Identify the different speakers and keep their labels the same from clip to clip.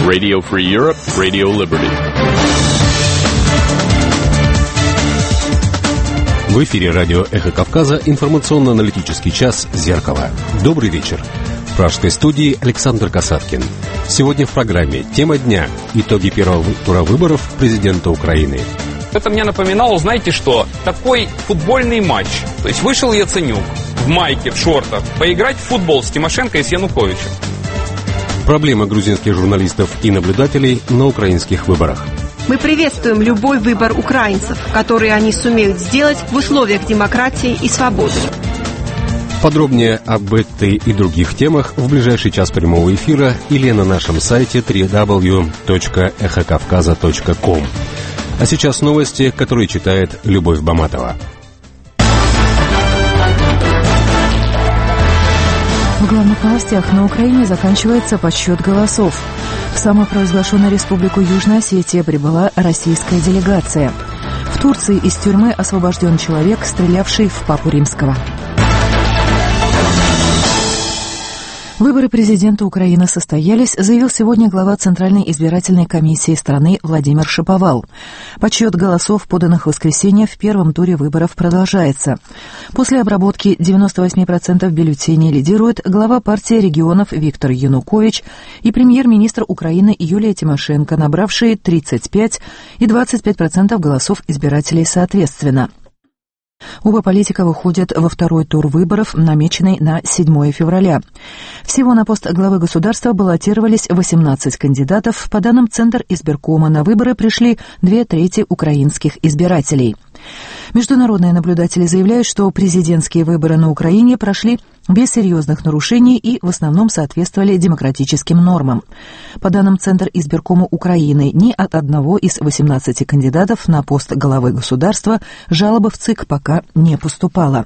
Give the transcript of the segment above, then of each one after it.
Speaker 1: Radio Free Europe, Radio Liberty.
Speaker 2: В эфире радио «Эхо Кавказа» информационно-аналитический час «Зеркало». Добрый вечер. В пражской студии Александр Касаткин. Сегодня в программе «Тема дня. Итоги первого тура выборов президента Украины».
Speaker 3: Это мне напоминало, знаете что, такой футбольный матч. То есть вышел Яценюк в майке, в шортах, поиграть в футбол с Тимошенко и с Януковичем.
Speaker 2: Проблемы грузинских журналистов и наблюдателей на украинских выборах.
Speaker 4: Мы приветствуем любой выбор украинцев, который они сумеют сделать в условиях демократии и свободы.
Speaker 2: Подробнее об этой и других темах в ближайший час прямого эфира или на нашем сайте www.эхокавказа.ком. А сейчас новости, которые читает Любовь Баматова.
Speaker 5: В главных новостях: на Украине заканчивается подсчет голосов. В самопровозглашенную республику Южная Осетия прибыла российская делегация. В Турции из тюрьмы освобожден человек, стрелявший в Папу Римского. Выборы президента Украины состоялись, заявил сегодня глава Центральной избирательной комиссии страны Владимир Шаповал. Подсчет голосов, поданных в воскресенье, в первом туре выборов продолжается. После обработки 98% бюллетеней лидирует глава партии регионов Виктор Янукович и премьер-министр Украины Юлия Тимошенко, набравшие 35% и 25% голосов избирателей соответственно. Оба политика выходят во второй тур выборов, намеченный на 7 февраля. Всего на пост главы государства баллотировались 18 кандидатов. По данным Центр избиркома, на выборы пришли 2/3 украинских избирателей. Международные наблюдатели заявляют, что президентские выборы на Украине прошли без серьезных нарушений и в основном соответствовали демократическим нормам. По данным Центр избиркома Украины, ни от одного из 18 кандидатов на пост главы государства жалобы в ЦИК пока не поступало.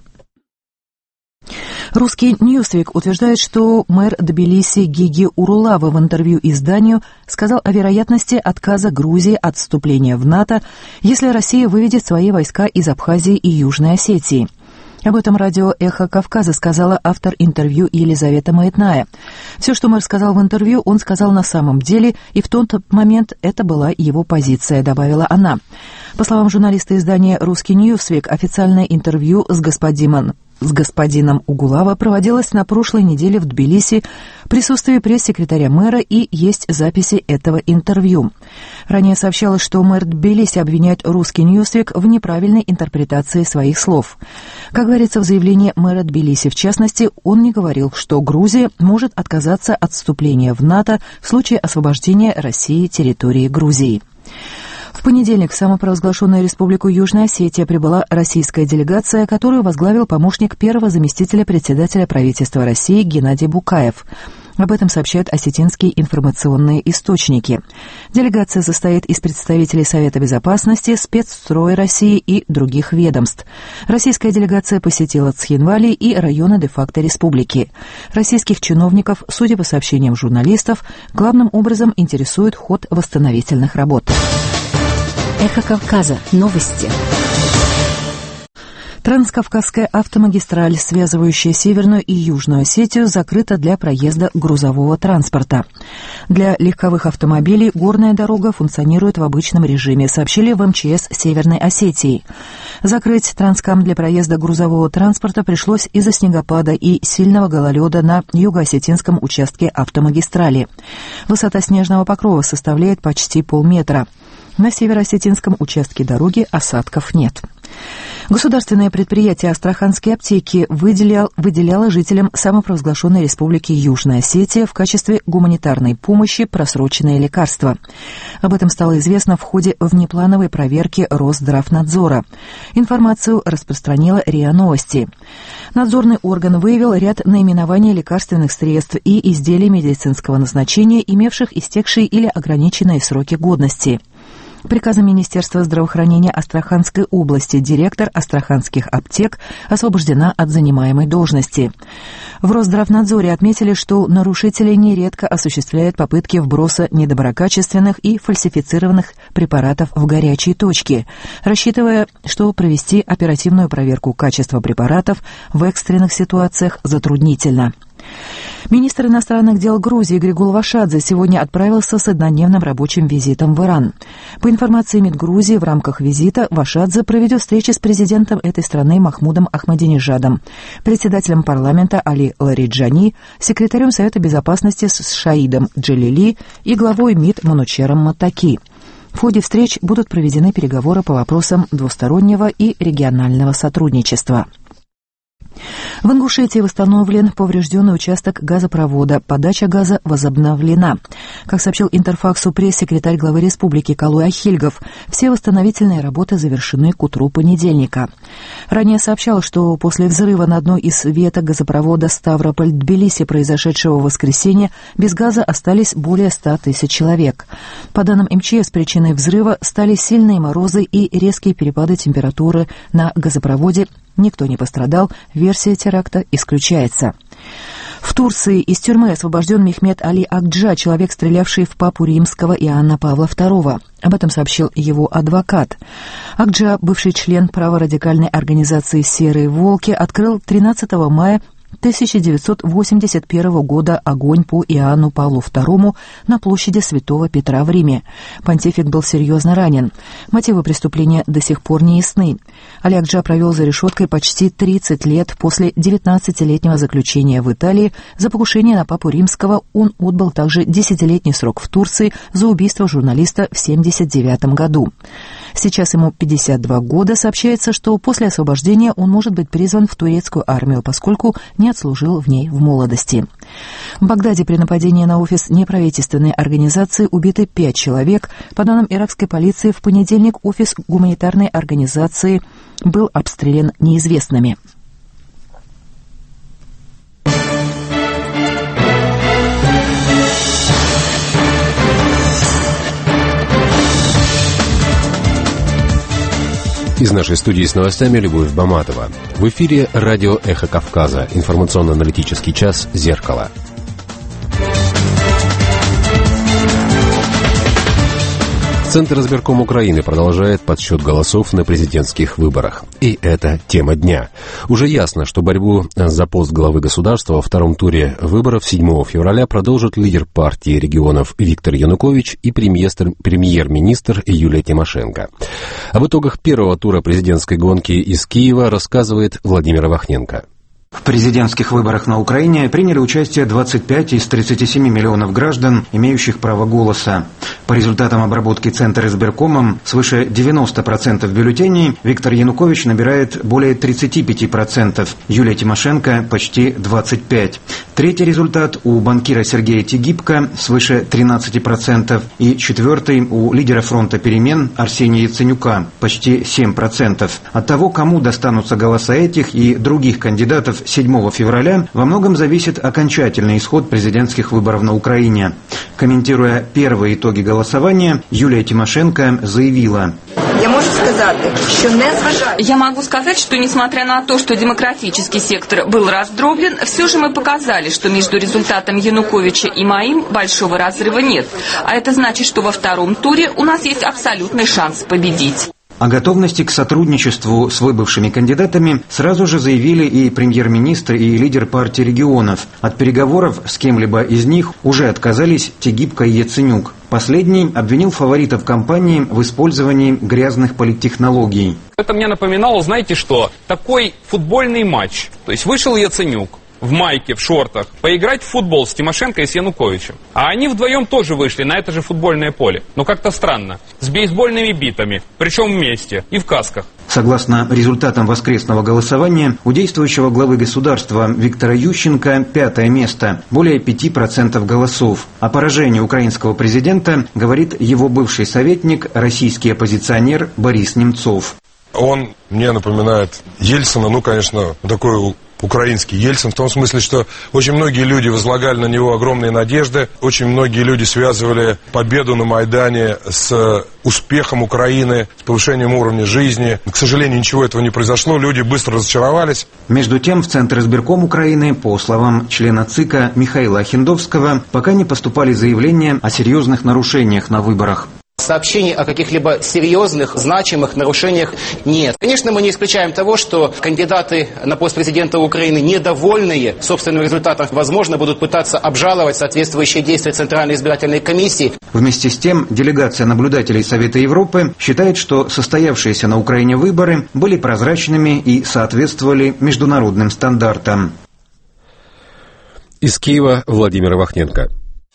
Speaker 5: Русский Ньюсвик утверждает, что мэр Тбилиси Гиги Урулава в интервью изданию сказал о вероятности отказа Грузии от вступления в НАТО, если Россия выведет свои войска из Абхазии и Южной Осетии. Об этом радио «Эхо Кавказа» сказала автор интервью Елизавета Маятная. Все, что мэр сказал в интервью, он сказал на самом деле, и в тот момент это была его позиция, добавила она. По словам журналиста издания «Русский Ньюсвик», официальное интервью с господином Угулава проводилось на прошлой неделе в Тбилиси в присутствии пресс-секретаря мэра, и есть записи этого интервью. Ранее сообщалось, что мэр Тбилиси обвиняет «Русский Ньюсвик» в неправильной интерпретации своих слов. Как говорится в заявлении мэра Тбилиси, в частности, он не говорил, что Грузия может отказаться от вступления в НАТО в случае освобождения России территории Грузии. В понедельник в самопровозглашенную республику Южная Осетия прибыла российская делегация, которую возглавил помощник первого заместителя председателя правительства России Геннадий Букаев. Об этом сообщают осетинские информационные источники. Делегация состоит из представителей Совета безопасности, спецстроя России и других ведомств. Российская делегация посетила Цхинвали и районы де-факто республики. Российских чиновников, судя по сообщениям журналистов, главным образом интересует ход восстановительных работ.
Speaker 6: Эхо Кавказа. Новости.
Speaker 5: Транскавказская автомагистраль, связывающая Северную и Южную Осетию, закрыта для проезда грузового транспорта. Для легковых автомобилей горная дорога функционирует в обычном режиме, сообщили в МЧС Северной Осетии. Закрыть Транскам для проезда грузового транспорта пришлось из-за снегопада и сильного гололеда на юго-осетинском участке автомагистрали. Высота снежного покрова составляет почти полметра. На северо-осетинском участке дороги осадков нет. Государственное предприятие «Астраханские аптеки» выделяло жителям самопровозглашенной республики Южная Осетия в качестве гуманитарной помощи просроченные лекарства. Об этом стало известно в ходе внеплановой проверки Росздравнадзора. Информацию распространила РИА Новости. Надзорный орган выявил ряд наименований лекарственных средств и изделий медицинского назначения, имевших истекшие или ограниченные сроки годности. Приказом Министерства здравоохранения Астраханской области директор астраханских аптек освобождена от занимаемой должности. В Росздравнадзоре отметили, что нарушители нередко осуществляют попытки вброса недоброкачественных и фальсифицированных препаратов в горячие точки, рассчитывая, что провести оперативную проверку качества препаратов в экстренных ситуациях затруднительно. Министр иностранных дел Грузии Григул Вашадзе сегодня отправился с однодневным рабочим визитом в Иран. По информации МИД Грузии, в рамках визита Вашадзе проведет встречи с президентом этой страны Махмудом Ахмадинежадом, председателем парламента Али Лариджани, секретарем Совета безопасности Шаидом Джалили и главой МИД Манучером Матаки. В ходе встреч будут проведены переговоры по вопросам двустороннего и регионального сотрудничества. В Ингушетии восстановлен поврежденный участок газопровода. Подача газа возобновлена. Как сообщил Интерфаксу пресс-секретарь главы республики Калуй Ахильгов, все восстановительные работы завершены к утру понедельника. Ранее сообщал, что после взрыва на одной из веток газопровода Ставрополь-Тбилиси, произошедшего в воскресенье, без газа остались более 100 тысяч человек. По данным МЧС, причиной взрыва стали сильные морозы и резкие перепады температуры на газопроводе. Никто не пострадал, версия теракта исключается. В Турции из тюрьмы освобожден Мехмед Али Акджа, человек, стрелявший в папу римского Иоанна Павла II. Об этом сообщил его адвокат. Акджа, бывший член праворадикальной организации «Серые волки», открыл 13 мая 1981 года огонь по Иоанну Павлу II на площади Святого Петра в Риме. Понтифик был серьезно ранен. Мотивы преступления до сих пор не ясны. Али Акджа провел за решеткой почти 30 лет. После 19-летнего заключения в Италии за покушение на папу римского он отбыл также 10-летний срок в Турции за убийство журналиста в 1979 году. Сейчас ему 52 года. Сообщается, что после освобождения он может быть призван в турецкую армию, поскольку не отслужил в ней в молодости. В Багдаде при нападении на офис неправительственной организации убиты 5 человек. По данным иракской полиции, в понедельник офис гуманитарной организации был обстрелян неизвестными.
Speaker 2: Из нашей студии с новостями Любовь Баматова. В эфире радио «Эхо Кавказа». Информационно-аналитический час «Зеркало». Центр избирком Украины продолжает подсчет голосов на президентских выборах. И это тема дня. Уже ясно, что борьбу за пост главы государства во втором туре выборов 7 февраля продолжат лидер партии регионов Виктор Янукович и премьер-министр Юлия Тимошенко. Об итогах первого тура президентской гонки из Киева рассказывает Владимир Вахненко.
Speaker 7: В президентских выборах на Украине приняли участие 25 из 37 миллионов граждан, имеющих право голоса. По результатам обработки Центра избиркомом, свыше 90% бюллетеней Виктор Янукович набирает более 35%, Юлия Тимошенко – почти 25%. Третий результат у банкира Сергея Тигибко – свыше 13%, и четвертый у лидера фронта перемен Арсения Яценюка – почти 7%. От того, кому достанутся голоса этих и других кандидатов 7 февраля, во многом зависит окончательный исход президентских выборов на Украине. Комментируя первые итоги голосования, Юлия Тимошенко заявила:
Speaker 8: Я могу сказать, что несмотря на то, что демократический сектор был раздроблен, все же мы показали, что между результатом Януковича и моим большого разрыва нет. А это значит, что во втором туре у нас есть абсолютный шанс победить.
Speaker 7: О готовности к сотрудничеству с выбывшими кандидатами сразу же заявили и премьер-министр, и лидер партии регионов. От переговоров с кем-либо из них уже отказались Тигибко и Яценюк. Последний обвинил фаворитов кампании в использовании грязных политтехнологий.
Speaker 3: Это мне напоминало, знаете что, такой футбольный матч. То есть вышел Яценюк в майке, в шортах, поиграть в футбол с Тимошенко и с Януковичем. А они вдвоем тоже вышли на это же футбольное поле. Но как-то странно. С бейсбольными битами. Причем вместе. И в касках.
Speaker 7: Согласно результатам воскресного голосования, у действующего главы государства Виктора Ющенко 5-е место, более 5% голосов. О поражении украинского президента говорит его бывший советник, российский оппозиционер Борис Немцов.
Speaker 9: Он мне напоминает Ельцина, конечно, такой украинский Ельцин, в том смысле, что очень многие люди возлагали на него огромные надежды, очень многие люди связывали победу на Майдане с успехом Украины, с повышением уровня жизни. К сожалению, ничего этого не произошло, люди быстро разочаровались.
Speaker 7: Между тем, в Центр избирком Украины, по словам члена ЦИКа Михаила Ахендовского, пока не поступали заявления о серьезных нарушениях на выборах.
Speaker 10: Сообщений о каких-либо серьезных, значимых нарушениях нет. Конечно, мы не исключаем того, что кандидаты на пост президента Украины, недовольные собственным результатом, возможно, будут пытаться обжаловать соответствующие действия Центральной избирательной комиссии.
Speaker 7: Вместе с тем, делегация наблюдателей Совета Европы считает, что состоявшиеся на Украине выборы были прозрачными и соответствовали международным стандартам.
Speaker 2: Из Киева Владимир Вахненко.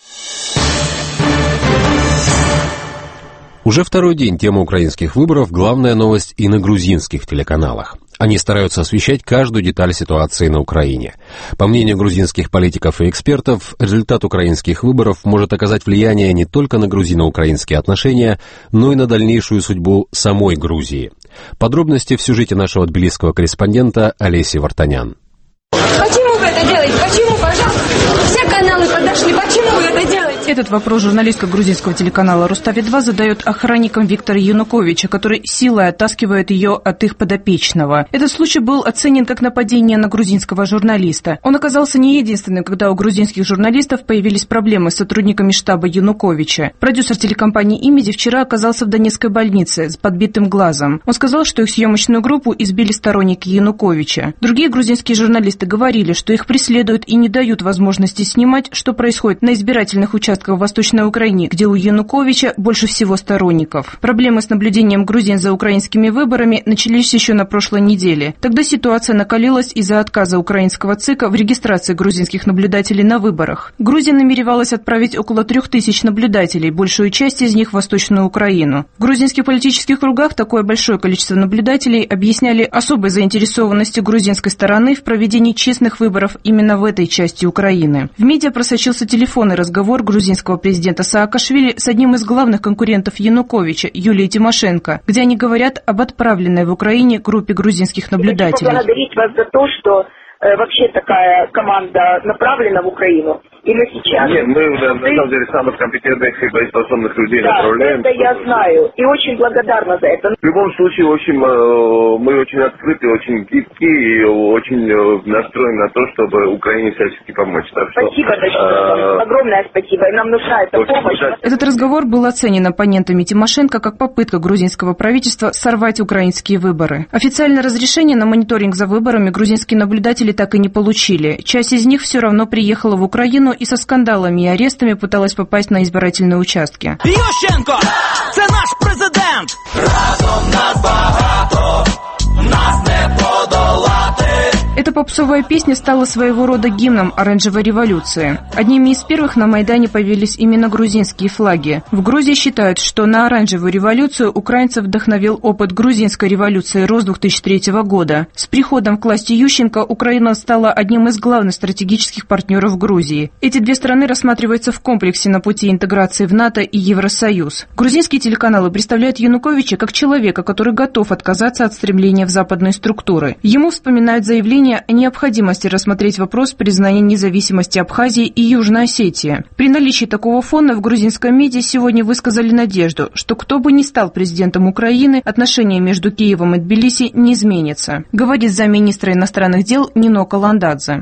Speaker 2: Уже второй день тема украинских выборов – главная новость и на грузинских телеканалах. Они стараются освещать каждую деталь ситуации на Украине. По мнению грузинских политиков и экспертов, результат украинских выборов может оказать влияние не только на грузино-украинские отношения, но и на дальнейшую судьбу самой Грузии. Подробности в сюжете нашего тбилисского корреспондента Олеси Вартанян.
Speaker 11: Почему вы это делаете? Почему, пожалуйста? Все каналы подошли. Почему вы это делаете?
Speaker 12: Этот вопрос журналистка грузинского телеканала «Рустави-2» задает охранникам Виктора Януковича, который силой оттаскивает ее от их подопечного. Этот случай был оценен как нападение на грузинского журналиста. Он оказался не единственным, когда у грузинских журналистов появились проблемы с сотрудниками штаба Януковича. Продюсер телекомпании «Имиди» вчера оказался в Донецкой больнице с подбитым глазом. Он сказал, что их съемочную группу избили сторонники Януковича. Другие грузинские журналисты говорили, что их преследуют и не дают возможности снимать, что происходит на избирательных участках в Восточной Украине, где у Януковича больше всего сторонников. Проблемы с наблюдением грузин за украинскими выборами начались еще на прошлой неделе. Тогда ситуация накалилась из-за отказа украинского ЦИКа в регистрации грузинских наблюдателей на выборах. Грузия намеревалась отправить около 3000 наблюдателей, большую часть из них в Восточную Украину. В грузинских политических кругах такое большое количество наблюдателей объясняли особой заинтересованностью грузинской стороны в проведении честных выборов именно в этой части Украины. В медиа просочился телефонный разговор грузинского президента Саакашвили с одним из главных конкурентов Януковича, Юлией Тимошенко, где они говорят об отправленной в Украине группе грузинских наблюдателей.
Speaker 13: Я хочу поблагодарить вас за то, что вообще такая команда направлена в Украину. И мы сейчас...
Speaker 14: Нет, мы на самом деле самых компетентных и боеспособных людей направляем.
Speaker 13: Да, это я знаю. И очень благодарна за это.
Speaker 14: В любом случае, в общем, мы очень открыты, очень гибкие и очень настроены на то, чтобы Украине всячески помочь. Так что,
Speaker 13: спасибо большое. Огромное спасибо. И нам нужна эта помощь.
Speaker 12: Этот разговор был оценен оппонентами Тимошенко как попытка грузинского правительства сорвать украинские выборы. Официальное разрешение на мониторинг за выборами грузинские наблюдатели так и не получили. Часть из них все равно приехала в Украину и со скандалами и арестами пыталась попасть на избирательные участки.
Speaker 15: Ющенко! Це наш президент! Разом нас багато, нас не подолати!
Speaker 12: Эта попсовая песня стала своего рода гимном оранжевой революции. Одними из первых на Майдане появились именно грузинские флаги. В Грузии считают, что на оранжевую революцию украинцев вдохновил опыт грузинской революции РОС 2003 года. С приходом к власти Ющенко Украина стала одним из главных стратегических партнеров Грузии. Эти две страны рассматриваются в комплексе на пути интеграции в НАТО и Евросоюз. Грузинские телеканалы представляют Януковича как человека, который готов отказаться от стремления в западные структуры. Ему вспоминают заявление о необходимости рассмотреть вопрос признания независимости Абхазии и Южной Осетии. При наличии такого фона в грузинском медиа сегодня высказали надежду, что кто бы ни стал президентом Украины, отношения между Киевом и Тбилиси не изменятся, говорит замминистра иностранных дел Нино Коландадзе.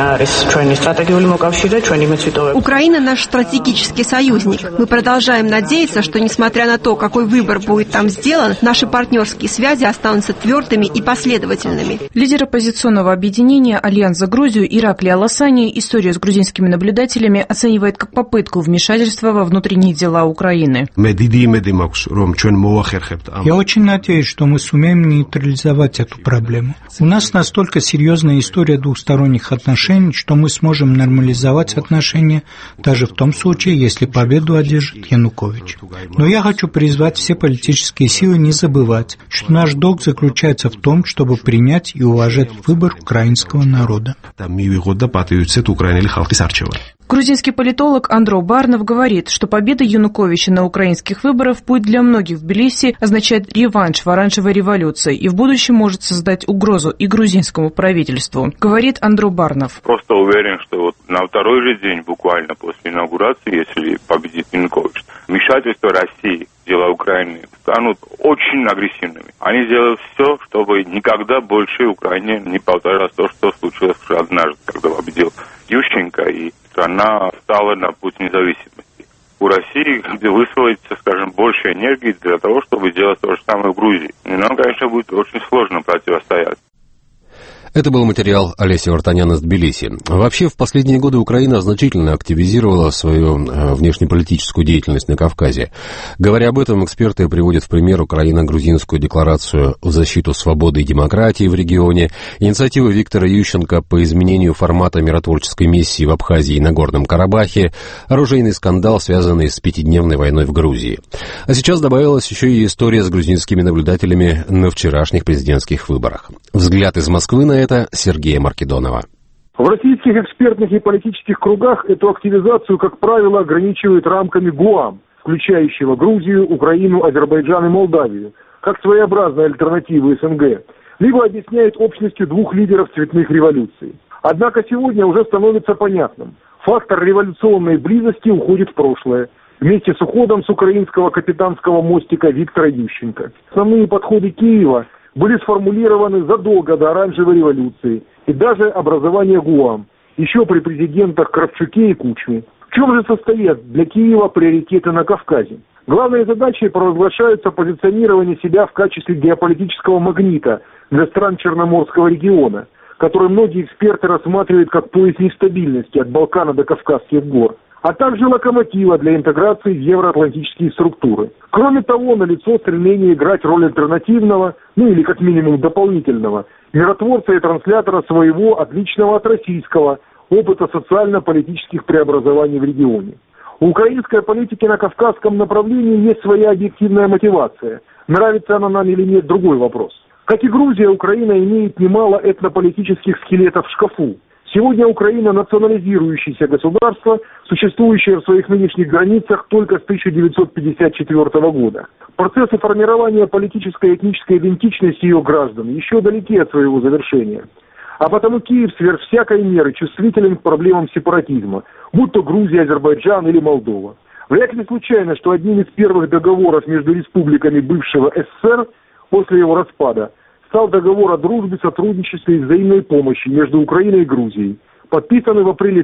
Speaker 4: Украина наш стратегический союзник. Мы продолжаем надеяться, что несмотря на то, какой выбор будет там сделан, наши партнерские связи останутся твердыми и последовательными.
Speaker 12: Лидер оппозиционного объединения «Альянс за Грузию» Ираклий Аласани историю с грузинскими наблюдателями оценивает как попытку вмешательства во внутренние дела Украины.
Speaker 16: Я очень надеюсь, что мы сумеем нейтрализовать эту проблему. У нас настолько серьезная история двухсторонних отношений, что мы сможем нормализовать отношения даже в том случае, если победу одержит Янукович. Но я хочу призвать все политические силы не забывать, что наш долг заключается в том, чтобы принять и уважать выбор украинского народа.
Speaker 12: Грузинский политолог Андро Барнов говорит, что победа Януковича на украинских выборах путь для многих в Тбилиси означает реванш в оранжевой революции и в будущем может создать угрозу и грузинскому правительству, говорит Андро Барнов.
Speaker 17: Просто уверен, что вот на второй же день, буквально после инаугурации, если победит Янукович, вмешательство России в дела Украины станут очень агрессивными. Они делают все, чтобы никогда больше Украине не повторилось то, что случилось однажды, когда победил Ющенко, и страна стала на путь независимости. У России, где высвоится, скажем, больше больше энергии для того, чтобы сделать то же самое в Грузии. И нам, конечно, будет очень сложно противостоять.
Speaker 2: Это был материал Олеси Вартанян из Тбилиси. Вообще, в последние годы Украина значительно активизировала свою внешнеполитическую деятельность на Кавказе. Говоря об этом, эксперты приводят в пример Украино-грузинскую декларацию в защиту свободы и демократии в регионе, инициативы Виктора Ющенко по изменению формата миротворческой миссии в Абхазии и Нагорном Карабахе, оружейный скандал, связанный с 5-дневной войной в Грузии. А сейчас добавилась еще и история с грузинскими наблюдателями на вчерашних президентских выборах. Взгляд из Москвы на это Сергея Маркедонова.
Speaker 18: В российских экспертных и политических кругах эту активизацию, как правило, ограничивают рамками ГУАМ, включающего Грузию, Украину, Азербайджан и Молдавию, как своеобразная альтернатива СНГ, либо объясняют общностью двух лидеров цветных революций. Однако сегодня уже становится понятным, фактор революционной близости уходит в прошлое, вместе с уходом с украинского капитанского мостика Виктора Ющенко. Основные подходы Киева были сформулированы задолго до Оранжевой революции и даже образования ГУАМ, еще при президентах Кравчуке и Кучме. В чем же состоят для Киева приоритеты на Кавказе? Главной задачей провозглашается позиционирование себя в качестве геополитического магнита для стран Черноморского региона, который многие эксперты рассматривают как пояс нестабильности от Балкана до Кавказских гор, а также локомотива для интеграции в евроатлантические структуры. Кроме того, налицо стремление играть роль альтернативного, или как минимум дополнительного, миротворца и транслятора своего, отличного от российского, опыта социально-политических преобразований в регионе. У украинской политики на кавказском направлении есть своя объективная мотивация. Нравится она нам или нет – другой вопрос. Как и Грузия, Украина имеет немало этнополитических скелетов в шкафу. Сегодня Украина национализирующееся государство, существующее в своих нынешних границах только с 1954 года. Процессы формирования политической и этнической идентичности ее граждан еще далеки от своего завершения. А потому Киев сверх всякой меры чувствителен к проблемам сепаратизма, будь то Грузия, Азербайджан или Молдова. Вряд ли случайно, что одним из первых договоров между республиками бывшего СССР после его распада стал договор о дружбе, сотрудничестве и взаимной помощи между Украиной и Грузией, подписанный в апреле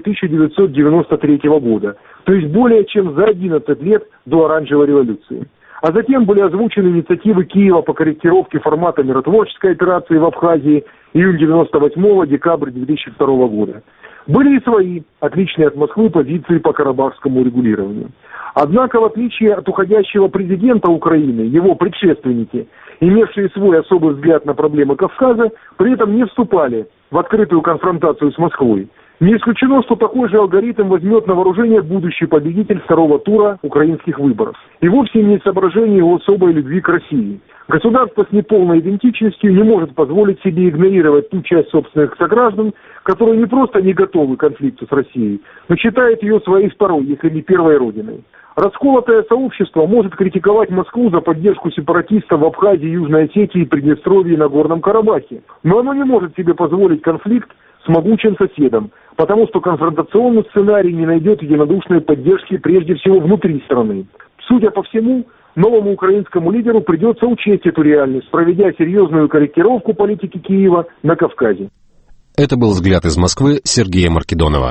Speaker 18: 1993 года, то есть более чем за 11 лет до Оранжевой революции. А затем были озвучены инициативы Киева по корректировке формата миротворческой операции в Абхазии июнь 98-го, декабрь 2002 года. Были и свои, отличные от Москвы, позиции по карабахскому регулированию. Однако, в отличие от уходящего президента Украины, его предшественники, имевшие свой особый взгляд на проблемы Кавказа, при этом не вступали в открытую конфронтацию с Москвой. Не исключено, что такой же алгоритм возьмет на вооружение будущий победитель второго тура украинских выборов. И вовсе не соображение его особой любви к России. Государство с неполной идентичностью не может позволить себе игнорировать ту часть собственных сограждан, которые не просто не готовы к конфликту с Россией, но считают ее своей второй, если не первой родиной. Расколотое сообщество может критиковать Москву за поддержку сепаратистов в Абхазии, Южной Осетии, Приднестровье и Нагорном Карабахе. Но оно не может себе позволить конфликт с могучим соседом, потому что конфронтационный сценарий не найдет единодушной поддержки прежде всего внутри страны. Судя по всему, новому украинскому лидеру придется учесть эту реальность, проведя серьезную корректировку политики Киева на Кавказе.
Speaker 2: Это был взгляд из Москвы Сергея Маркедонова.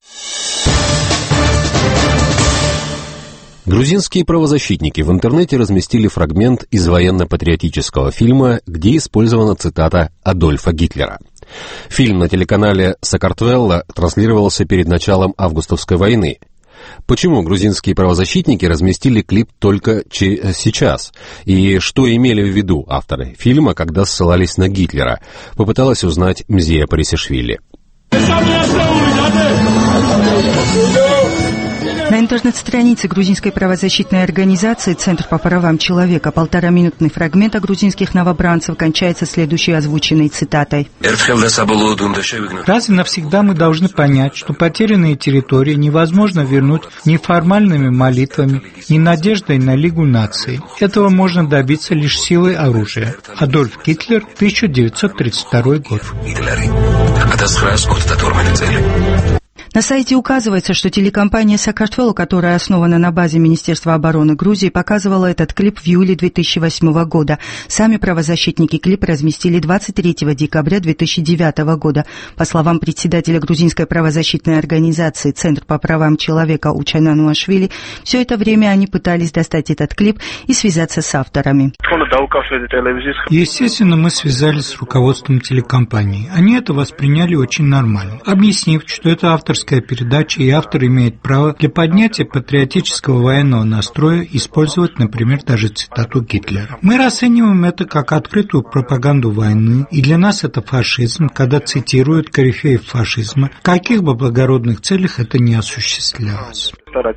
Speaker 2: Грузинские правозащитники в интернете разместили фрагмент из военно-патриотического фильма, где использована цитата Адольфа Гитлера. Фильм на телеканале «Сакартвелло» транслировался перед началом августовской войны. Почему грузинские правозащитники разместили клип только сейчас? И что имели в виду авторы фильма, когда ссылались на Гитлера? Попыталась узнать Мзея Парисишвили.
Speaker 19: На интернет-странице грузинской правозащитной организации «Центр по правам человека» 1,5-минутный фрагмент о грузинских новобранцев кончается следующей озвученной цитатой.
Speaker 16: Раз и навсегда мы должны понять, что потерянные территории невозможно вернуть ни формальными молитвами, ни надеждой на Лигу наций. Этого можно добиться лишь силой оружия. Адольф Гитлер, 1932 год.
Speaker 19: На сайте указывается, что телекомпания «Сакартвело», которая основана на базе Министерства обороны Грузии, показывала этот клип в июле 2008 года. Сами правозащитники клип разместили 23 декабря 2009 года. По словам председателя грузинской правозащитной организации «Центр по правам человека» Учана Нуашвили, все это время они пытались достать этот клип и связаться с авторами.
Speaker 16: Естественно, мы связались с руководством телекомпании. Они это восприняли очень нормально, объяснив, что это авторская передача, и автор имеет право для поднятия патриотического военного настроя использовать, например, даже цитату Гитлера. Мы расцениваем это как открытую пропаганду войны, и для нас это фашизм, когда цитируют корифеев фашизма, в каких бы благородных целях это не осуществлялось.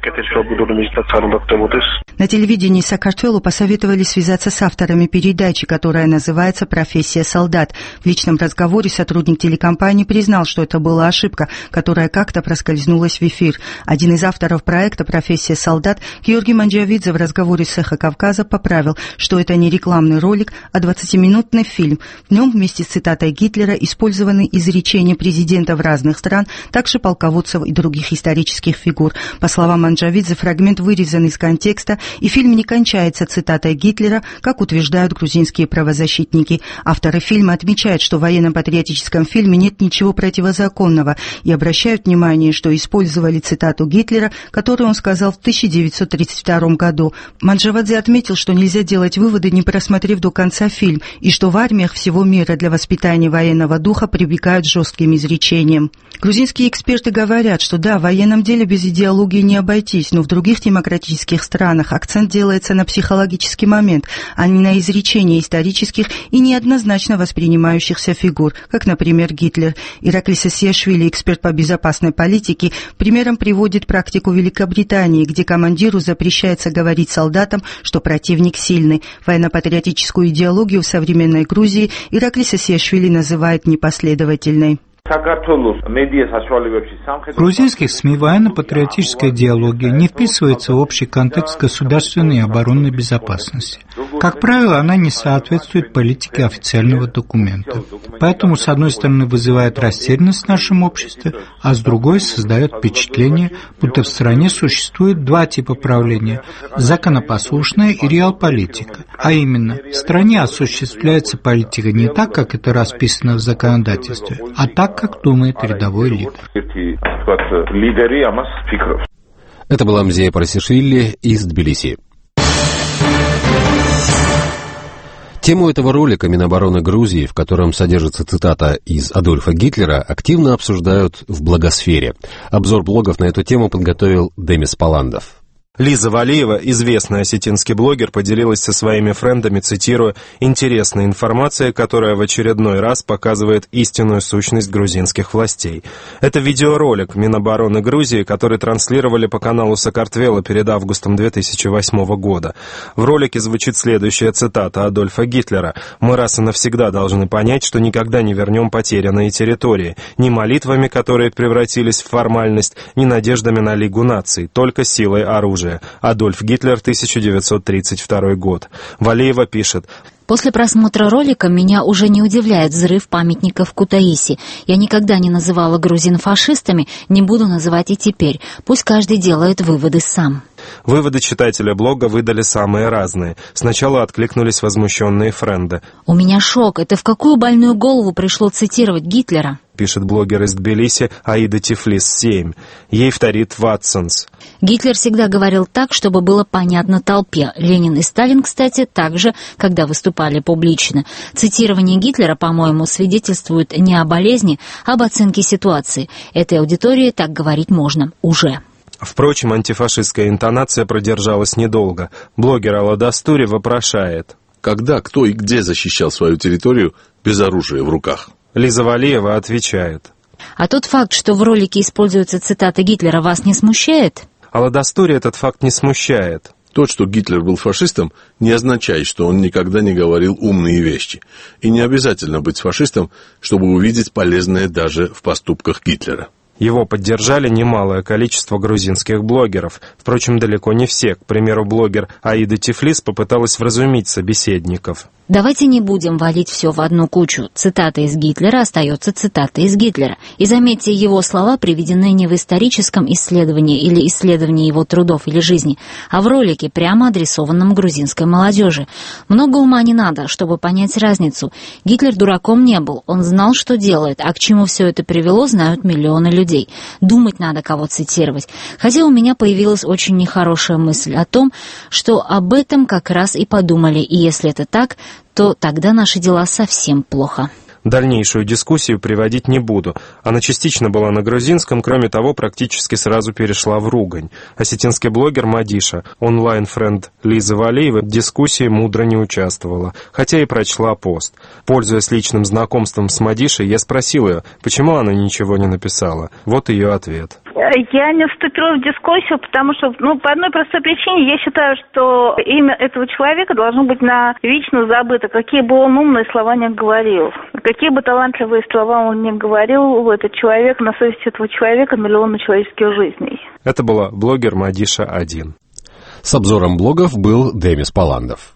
Speaker 19: На телевидении Сакартвело посоветовали связаться с авторами передачи, которая называется «Профессия солдат». В личном разговоре сотрудник телекомпании признал, что это была ошибка, которая как-то проскользнулась в эфир. Один из авторов проекта «Профессия солдат» Георгий Манджавидзе в разговоре с «Эхо Кавказа» поправил, что это не рекламный ролик, а 20-минутный фильм. В нем вместе с цитатой Гитлера использованы изречения президентов разных стран, также полководцев и других исторических фигур. По словам Манджавидзе, фрагмент вырезан из контекста, и фильм не кончается цитатой Гитлера, как утверждают грузинские правозащитники. Авторы фильма отмечают, что в военно-патриотическом фильме нет ничего противозаконного, и обращают внимание, что использовали цитату Гитлера, которую он сказал в 1932 году. Манджавидзе отметил, что нельзя делать выводы, не просмотрев до конца фильм, и что в армиях всего мира для воспитания военного духа прибегают к жестким изречениям. Грузинские эксперты говорят, что да, в военном деле без идеологии не обойтись, но в других демократических странах акцент делается на психологический момент, а не на изречения исторических и неоднозначно воспринимающихся фигур, как, например, Гитлер. Ираклий Сасиашвили, эксперт по безопасной политике, примером приводит практику Великобритании, где командиру запрещается говорить солдатам, что противник сильный. Военно-патриотическую идеологию в современной Грузии Ираклий Сасиашвили называет непоследовательной.
Speaker 16: В грузинских СМИ военно-патриотическая идеология не вписывается в общий контекст государственной и оборонной безопасности. Как правило, она не соответствует политике официального документа. Поэтому, с одной стороны, вызывает растерянность в нашем обществе, а с другой создает впечатление, будто в стране существует два типа правления – законопослушная и реалполитика. А именно, в стране осуществляется политика не так, как это расписано в законодательстве, а так, как думает рядовой лидер.
Speaker 2: Это был Амзея Парасишвили из Тбилиси. Тему этого ролика Минобороны Грузии, в котором содержится цитата из Адольфа Гитлера, активно обсуждают в блогосфере. Обзор блогов на эту тему подготовил Демис Паландов.
Speaker 20: Лиза Валиева, известный осетинский блогер, поделилась со своими френдами, цитируя, «интересной информацией, которая в очередной раз показывает истинную сущность грузинских властей». Это видеоролик Минобороны Грузии, который транслировали по каналу Сакартвело перед августом 2008 года. В ролике звучит следующая цитата Адольфа Гитлера: «Мы раз и навсегда должны понять, что никогда не вернем потерянные территории, ни молитвами, которые превратились в формальность, ни надеждами на Лигу наций, только силой оружия». Адольф Гитлер, 1932 год. Валеева пишет:
Speaker 6: После просмотра ролика меня уже не удивляет взрыв памятников в Кутаиси. Я никогда не называла грузин фашистами, не буду называть и теперь. Пусть каждый делает выводы сам.
Speaker 20: Выводы читателя блога выдали самые разные. Сначала откликнулись возмущенные френды.
Speaker 6: У меня шок. Это в какую больную голову пришло цитировать Гитлера?
Speaker 20: Пишет блогер из Тбилиси Аида Тифлис-7. Ей вторит Ватсонс.
Speaker 6: Гитлер всегда говорил так, чтобы было понятно толпе. Ленин и Сталин, кстати, также, когда выступали публично. Цитирование Гитлера, по-моему, свидетельствует не о болезни, а об оценке ситуации. Этой аудитории так говорить можно уже.
Speaker 20: Впрочем, антифашистская интонация продержалась недолго. Блогер Алла Дастури вопрошает:
Speaker 1: когда, кто и где защищал свою территорию без оружия в руках?
Speaker 20: Лиза Валиева отвечает:
Speaker 6: а тот факт, что в ролике используются цитаты Гитлера, вас не смущает?
Speaker 20: Алла Дастури этот факт не смущает.
Speaker 1: То, что Гитлер был фашистом, не означает, что он никогда не говорил умные вещи. И не обязательно быть фашистом, чтобы увидеть полезное даже в поступках Гитлера.
Speaker 20: Его поддержали немалое количество грузинских блогеров. Впрочем, далеко не все. К примеру, блогер Аида Тифлис попыталась вразумить собеседников.
Speaker 6: Давайте не будем валить все в одну кучу. Цитата из Гитлера остается цитатой из Гитлера. И заметьте, его слова приведены не в историческом исследовании или исследовании его трудов или жизни, а в ролике, прямо адресованном грузинской молодежи. Много ума не надо, чтобы понять разницу. Гитлер дураком не был, он знал, что делает, а к чему все это привело, знают миллионы людей. Думать надо, кого цитировать. Хотя у меня появилась очень нехорошая мысль о том, что об этом как раз и подумали, и если это так, то тогда наши дела совсем плохо.
Speaker 20: Дальнейшую дискуссию приводить не буду. Она частично была на грузинском, кроме того, практически сразу перешла в ругань. Осетинский блогер Мадиша, онлайн-френд Лизы Валиевой, в дискуссии мудро не участвовала, хотя и прочла пост. Пользуясь личным знакомством с Мадишей, я спросил ее, почему она ничего не написала. Вот ее ответ.
Speaker 21: Я не вступила в дискуссию, потому что, по одной простой причине, я считаю, что имя этого человека должно быть навечно забыто, какие бы он умные слова ни говорил. Какие бы талантливые слова он ни говорил, этот человек, на совести этого человека миллионы человеческих жизней.
Speaker 20: Это была блогер Мадиша 1.
Speaker 2: С обзором блогов был Демис Паландов.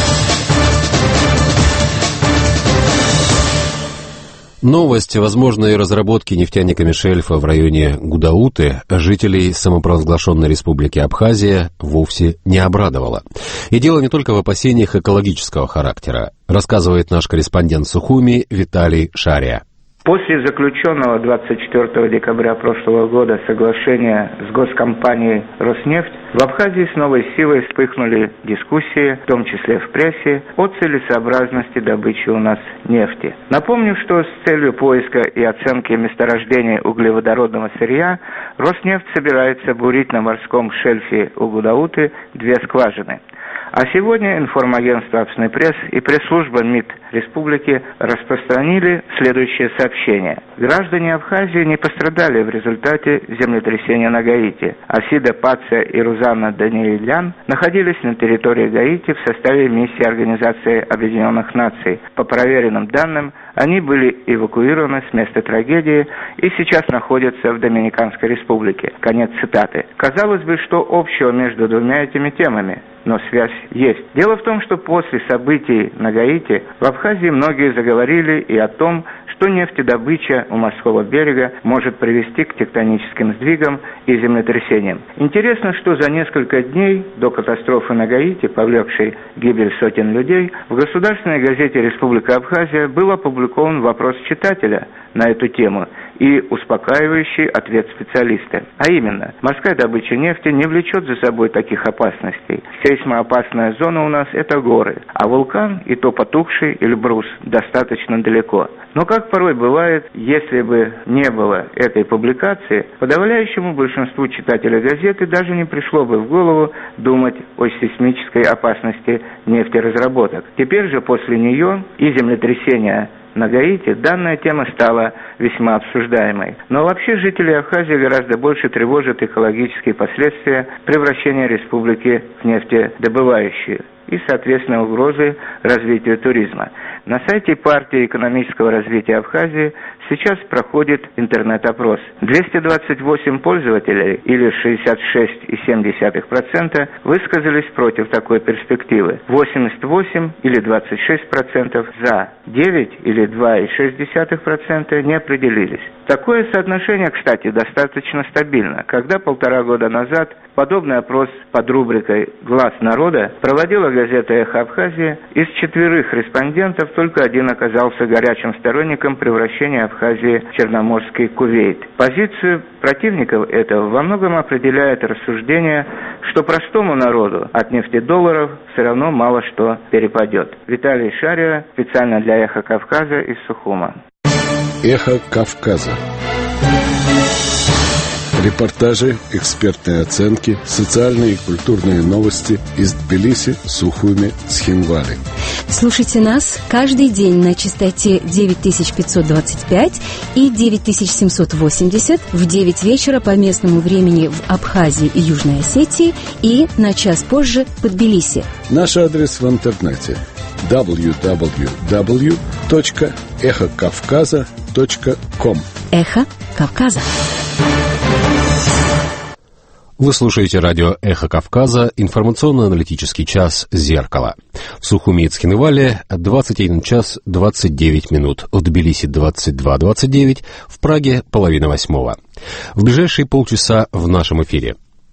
Speaker 2: Новость о возможной разработке нефтяниками шельфа в районе Гудауты жителей самопровозглашенной республики Абхазия вовсе не обрадовала. И дело не только в опасениях экологического характера, рассказывает наш корреспондент в Сухуми Виталий Шария.
Speaker 22: После заключенного 24 декабря прошлого года соглашения с госкомпанией «Роснефть» в Абхазии с новой силой вспыхнули дискуссии, в том числе в прессе, о целесообразности добычи у нас нефти. Напомню, что с целью поиска и оценки месторождений углеводородного сырья Роснефть собирается бурить на морском шельфе у Гудауты 2 скважины. А сегодня информагентство «Абсный пресс» и пресс-служба МИД республики распространили следующее сообщение. Граждане Абхазии не пострадали в результате землетрясения на Гаити. Асида Пация и Рузанна Даниэлян находились на территории Гаити в составе миссии Организации Объединенных Наций. По проверенным данным, они были эвакуированы с места трагедии и сейчас находятся в Доминиканской республике. Конец цитаты. Казалось бы, что общего между двумя этими темами, но связь есть. Дело в том, что после событий на Гаити в Абхазии многие заговорили и о том, что нефтедобыча у морского берега может привести к тектоническим сдвигам и землетрясениям. Интересно, что за несколько дней до катастрофы на Гаити, повлекшей гибель сотен людей, в государственной газете «Республика Абхазия» был опубликован вопрос читателя на эту тему и успокаивающий ответ специалиста. А именно, морская добыча нефти не влечет за собой таких опасностей. Сейсмоопасная зона у нас – это горы, а вулкан, и то потухший Эльбрус, достаточно далеко. Но, как порой бывает, если бы не было этой публикации, подавляющему большинству читателей газеты даже не пришло бы в голову думать о сейсмической опасности нефтеразработок. Теперь же после нее и землетрясения на Гаити данная тема стала весьма обсуждаемой. Но вообще жители Абхазии гораздо больше тревожат экологические последствия превращения республики в нефтедобывающую и, соответственно, угрозы развитию туризма. На сайте партии экономического развития Абхазии сейчас проходит интернет-опрос. 228 пользователей, или 66,7%, высказались против такой перспективы. 88, или 26%, за. 9, или 2,6% не определились. Такое соотношение, кстати, достаточно стабильно. Когда 1,5 года назад подобный опрос под рубрикой «Глаз народа» проводила газета «Эхо Абхазии», из 4 респондентов только 1 оказался горячим сторонником превращения Абхазии в Черноморский Кувейт. Позицию противников этого во многом определяет рассуждение, что простому народу от нефтедолларов все равно мало что перепадет. Виталий Шария, специально для «Эхо Кавказа» из Сухума.
Speaker 1: «Эхо Кавказа». Репортажи, экспертные оценки, социальные и культурные новости из Тбилиси, Сухуми, Схинвали.
Speaker 23: Слушайте нас каждый день на частоте 9525 и 9780 в 9 вечера по местному времени в Абхазии и Южной Осетии и на час позже по Тбилиси.
Speaker 1: Наш адрес в интернете www.эхокавказа.com.
Speaker 23: Эхо Кавказа.
Speaker 2: Вы слушаете радио «Эхо Кавказа», информационно-аналитический час «Зеркало». В Сухуми и Цхинвале 21 час 29 минут, в Тбилиси 22:29, в Праге 7:30. В ближайшие полчаса в нашем эфире.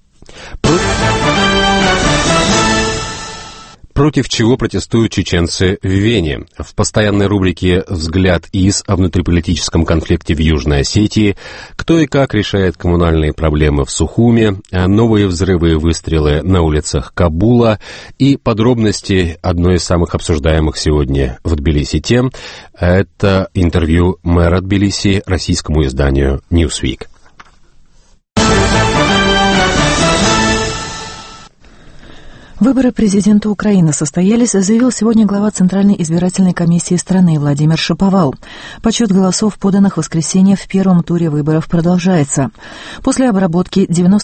Speaker 2: Против чего протестуют чеченцы в Вене? В постоянной рубрике «Взгляд ИС» о внутриполитическом конфликте в Южной Осетии, кто и как решает коммунальные проблемы в Сухуме, новые взрывы и выстрелы на улицах Кабула и подробности одной из самых обсуждаемых сегодня в Тбилиси тем – это интервью мэра Тбилиси российскому изданию Newsweek.
Speaker 3: Выборы президента Украины состоялись, заявил сегодня глава Центральной избирательной комиссии страны Владимир Шаповал. Подсчет голосов, поданных в воскресенье в первом туре выборов, продолжается. После обработки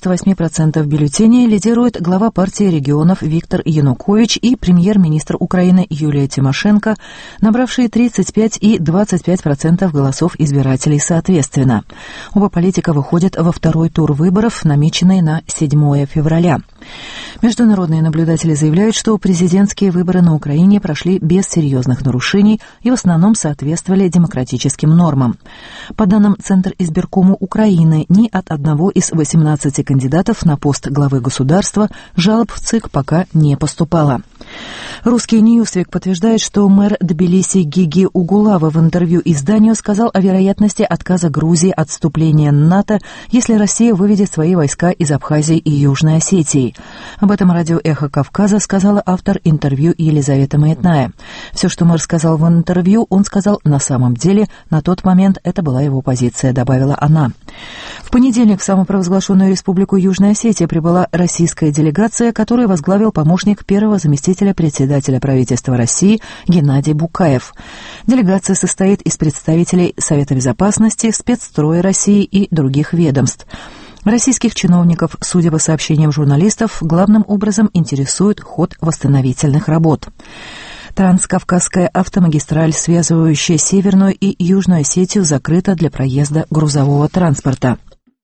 Speaker 3: 98% бюллетеней лидирует глава партии регионов Виктор Янукович и премьер-министр Украины Юлия Тимошенко, набравшие 35 и 25% голосов избирателей соответственно. Оба политика выходят во второй тур выборов, намеченный на 7 февраля. Международные наблюдатели заявляют, что президентские выборы на Украине прошли без серьезных нарушений и в основном соответствовали демократическим нормам. По данным Центра избиркома Украины, ни от одного из 18 кандидатов на пост главы государства жалоб в ЦИК пока не поступало. Русский Newsweek подтверждает, что мэр Тбилиси Гиги Угулава в интервью изданию сказал о вероятности отказа Грузии от вступления в НАТО, если Россия выведет свои войска из Абхазии и Южной Осетии. Об этом радио «Эхо Кавказа» сказала автор интервью Елизавета Маятная. Все, что мэр сказал в интервью, он сказал на самом деле. На тот момент это была его позиция, добавила она. В понедельник в самопровозглашенную республику Южная Осетия прибыла российская делегация, которую возглавил помощник первого заместителя председателя правительства России Геннадий Букаев. Делегация состоит из представителей Совета безопасности, спецстроя России и других ведомств. Российских чиновников, судя по сообщениям журналистов, главным образом интересует ход восстановительных работ. Транскавказская автомагистраль, связывающая Северную и Южную Осетию, закрыта для проезда грузового транспорта.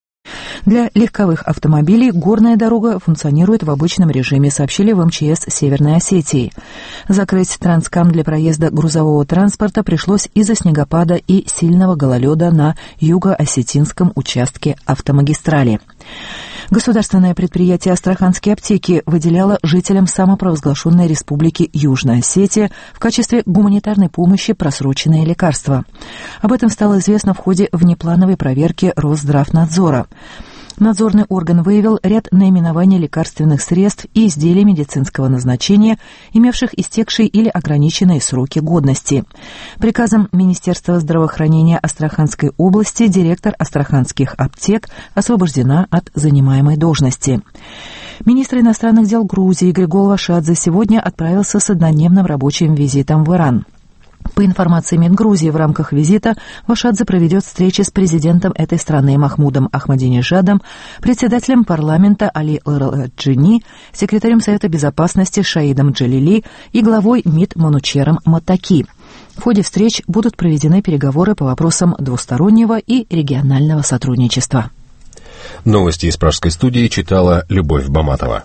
Speaker 3: Для легковых автомобилей горная дорога функционирует в обычном режиме, сообщили в МЧС Северной Осетии. Закрыть Транскам для проезда грузового транспорта пришлось из-за снегопада и сильного гололеда на юго-осетинском участке автомагистрали. Государственное предприятие «Астраханские аптеки» выделяло жителям самопровозглашенной республики Южная Осетия в качестве гуманитарной помощи просроченные лекарства. Об этом стало известно в ходе внеплановой проверки Росздравнадзора. Надзорный орган выявил ряд наименований лекарственных средств и изделий медицинского назначения, имевших истекшие или ограниченные сроки годности. Приказом Министерства здравоохранения Астраханской области директор астраханских аптек освобождена от занимаемой должности. Министр иностранных дел Грузии Григол Вашадзе сегодня отправился с однодневным рабочим визитом в Иран. По информации МИД Грузии, в рамках визита Вашадзе проведет встречи с президентом этой страны Махмудом Ахмадинежадом, председателем парламента Али Лараджини, секретарем Совета безопасности Шаидом Джалили и главой МИД Манучером Матаки. В ходе встреч будут проведены переговоры по вопросам двустороннего и регионального сотрудничества.
Speaker 2: Новости из Пражской студии читала Любовь Баматова.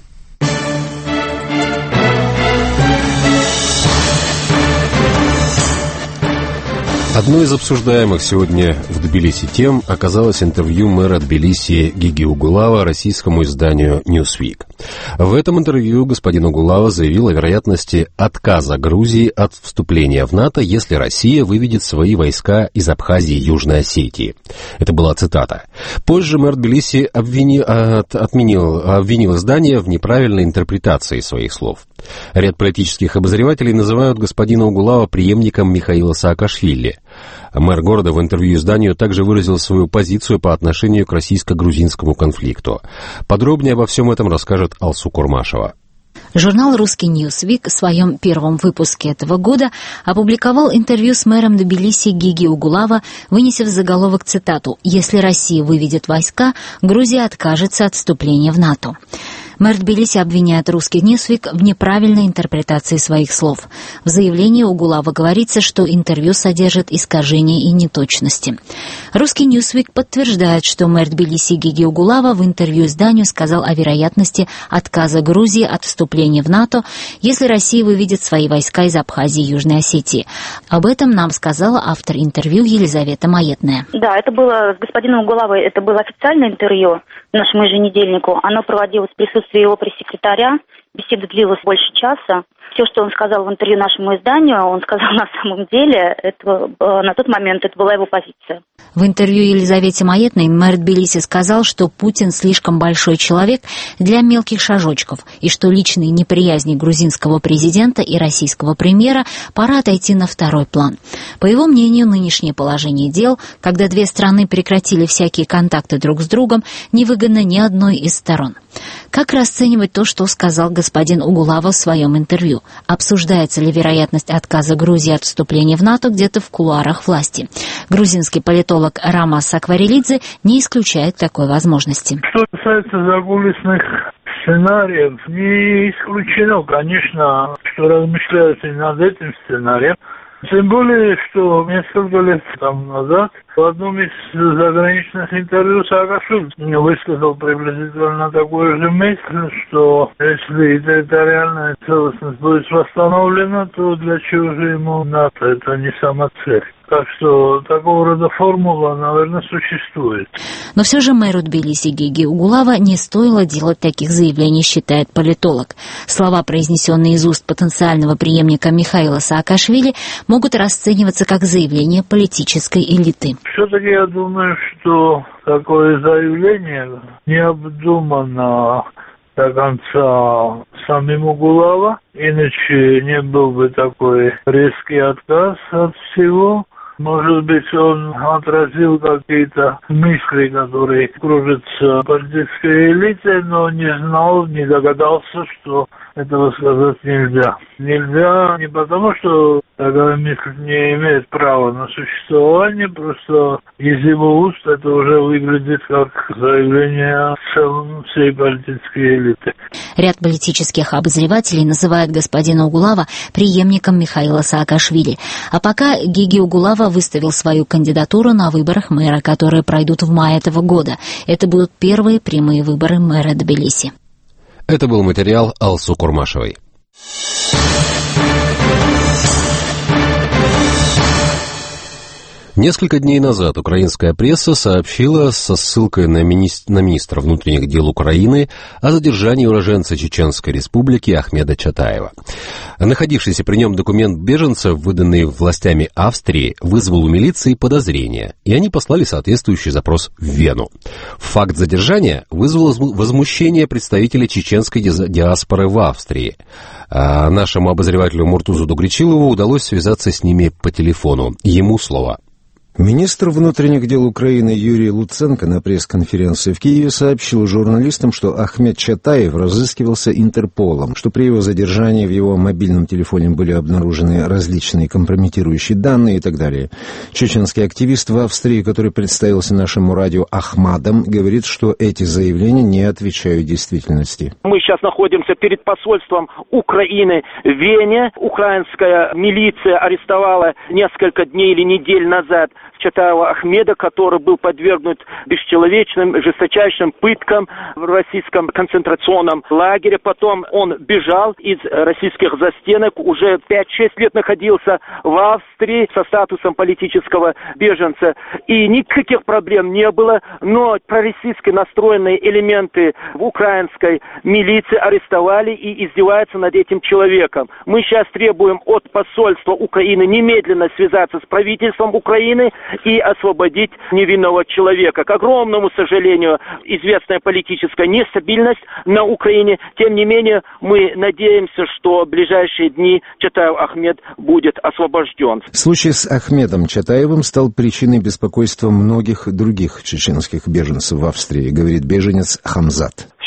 Speaker 2: Одной из обсуждаемых сегодня в Тбилиси тем оказалось интервью мэра Тбилиси Гиги Угулава российскому изданию Newsweek. В этом интервью господин Угулава заявил о вероятности отказа Грузии от вступления в НАТО, если Россия выведет свои войска из Абхазии и Южной Осетии. Это была цитата. Позже мэр Тбилиси обвинил издание в неправильной интерпретации своих слов. Ряд политических обозревателей называют господина Угулава преемником Михаила Саакашвили. Мэр города в интервью изданию также выразил свою позицию по отношению к российско-грузинскому конфликту. Подробнее обо всем этом расскажет Алсу Курмашева.
Speaker 6: Журнал «Русский Newsweek» в своем первом выпуске этого года опубликовал интервью с мэром Тбилиси Гиги Угулава, вынесив в заголовок цитату «Если Россия выведет войска, Грузия откажется от вступления в НАТО». Мэр Тбилиси обвиняет русский Newsweek в неправильной интерпретации своих слов. В заявлении Угулава говорится, что интервью содержит искажения и неточности. Русский Newsweek подтверждает, что мэр Тбилиси Гиги Угулава в интервью изданию сказал о вероятности отказа Грузии от вступления в НАТО, если Россия выведет свои войска из Абхазии и Южной Осетии. Об этом нам сказала автор интервью Елизавета Маетная.
Speaker 5: Да, это было с господином Угулавой, это было официальное интервью нашему еженедельнику. Оно проводилось в присутствии его пресс-секретаря. Беседа длилась больше часа. Все, что он сказал в интервью нашему изданию, он сказал на самом деле, на тот момент это была его позиция.
Speaker 6: В интервью Елизавете Маетной мэр Тбилиси сказал, что Путин слишком большой человек для мелких шажочков, и что личные неприязни грузинского президента и российского премьера пора отойти на второй план. По его мнению, нынешнее положение дел, когда две страны прекратили всякие контакты друг с другом, невыгодно ни одной из сторон. Как расценивать то, что сказал господин Угулава в своем интервью? Обсуждается ли вероятность отказа Грузии от вступления в НАТО где-то в кулуарах власти? Грузинский политолог Рамас Акварелидзе не исключает такой возможности.
Speaker 8: Что касается загулисных сценариев, не исключено, конечно, что размышляют и над этим сценарием. Тем более, что несколько лет назад в одном из заграничных интервью Саакашвили высказал приблизительно такую же мысль, что если территориальная целостность будет восстановлена, то для чего же ему НАТО? Это не самоцель. Так что такого рода формула, наверное, существует.
Speaker 6: Но все же мэру Тбилиси Гиги Угулава не стоило делать таких заявлений, считает политолог. Слова, произнесенные из уст потенциального преемника Михаила Саакашвили, могут расцениваться как заявление политической элиты.
Speaker 8: Все-таки я думаю, что такое заявление необдуманно до конца самим Угулава, иначе не был бы такой резкий отказ от всего. Может быть, он отразил какие-то мысли, которые кружатся в политической элите, но не знал, не догадался, что этого сказать нельзя. Нельзя не потому, что такая мысль не имеет права на существование, просто из его уст это уже выглядит как заявление в целом всей политической элиты.
Speaker 6: Ряд политических обозревателей называют господина Угулава преемником Михаила Саакашвили. А пока Гиги Угулава выставил свою кандидатуру на выборах мэра, которые пройдут в мае этого года. Это будут первые прямые выборы мэра Тбилиси.
Speaker 2: Это был материал Алсу Курмашевой. Несколько дней назад украинская пресса сообщила со ссылкой на министра внутренних дел Украины о задержании уроженца Чеченской республики Ахмеда Чатаева. Находившийся при нем документ беженца, выданный властями Австрии, вызвал у милиции подозрения, и они послали соответствующий запрос в Вену. Факт задержания вызвал возмущение представителей чеченской диаспоры в Австрии. А нашему обозревателю Муртузу Дугричилову удалось связаться с ними по телефону. Ему слово.
Speaker 9: Министр внутренних дел Украины Юрий Луценко на пресс-конференции в Киеве сообщил журналистам, что Ахмед Чатаев разыскивался Интерполом, что при его задержании в его мобильном телефоне были обнаружены различные компрометирующие данные и так далее. Чеченский активист в Австрии, который представился нашему радио Ахмадом, говорит, что эти заявления не отвечают действительности.
Speaker 24: Мы сейчас находимся перед посольством Украины в Вене. Украинская милиция арестовала несколько дней или недель назад Чатаева Ахмеда, который был подвергнут бесчеловечным, жесточайшим пыткам в российском концентрационном лагере. Потом он бежал из российских застенок, уже 5-6 лет находился в Австрии со статусом политического беженца. И никаких проблем не было, но пророссийски настроенные элементы в украинской милиции арестовали и издеваются над этим человеком. Мы сейчас требуем от посольства Украины немедленно связаться с правительством Украины и освободить невинного человека. К огромному сожалению, известная политическая нестабильность на Украине. Тем не менее, мы надеемся, что в ближайшие дни Чатаев Ахмед будет освобожден.
Speaker 9: Случай с Ахмедом Чатаевым стал причиной беспокойства многих других чеченских беженцев в Австрии, говорит беженец Хамзат.
Speaker 24: Сейчас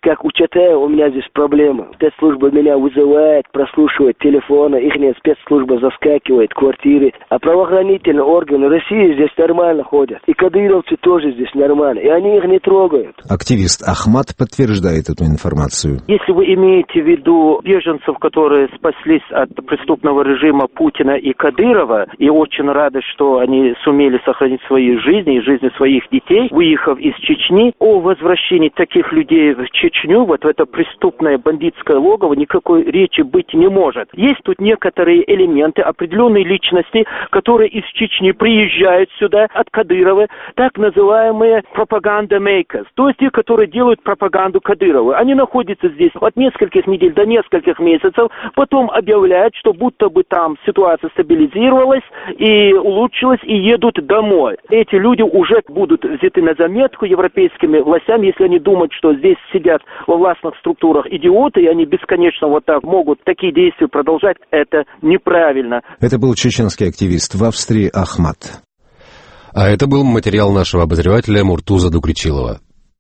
Speaker 7: как у Чатая, у меня здесь проблема. Спецслужба меня вызывает, прослушивает телефоны, их спецслужба заскакивает, квартиры. А правоохранительные органы России здесь нормально ходят. И кадыровцы тоже здесь нормально. И они их не трогают.
Speaker 9: Активист Ахмат подтверждает эту информацию.
Speaker 24: Если вы имеете в виду беженцев, которые спаслись от преступного режима Путина и Кадырова, и очень рады, что они сумели сохранить свои жизни и жизни своих детей, выехав из Чечни, о возвращении таких людей в Чечню, вот в это преступное бандитское логово, никакой речи быть не может. Есть тут некоторые элементы, определенные личности, которые из Чечни приезжают сюда от Кадырова, так называемые пропаганда-мейкерс, то есть те, которые делают пропаганду Кадырова. Они находятся здесь от нескольких недель до нескольких месяцев, потом объявляют, что будто бы там ситуация стабилизировалась и улучшилась, и едут домой. Эти люди уже будут взяты на заметку европейскими властями, если они думают, что здесь сидят во властных структурах идиоты, и они бесконечно вот так могут такие действия продолжать, это неправильно.
Speaker 9: Это был чеченский активист в Австрии Ахмат.
Speaker 2: А это был материал нашего обозревателя Муртуза Дукричилова.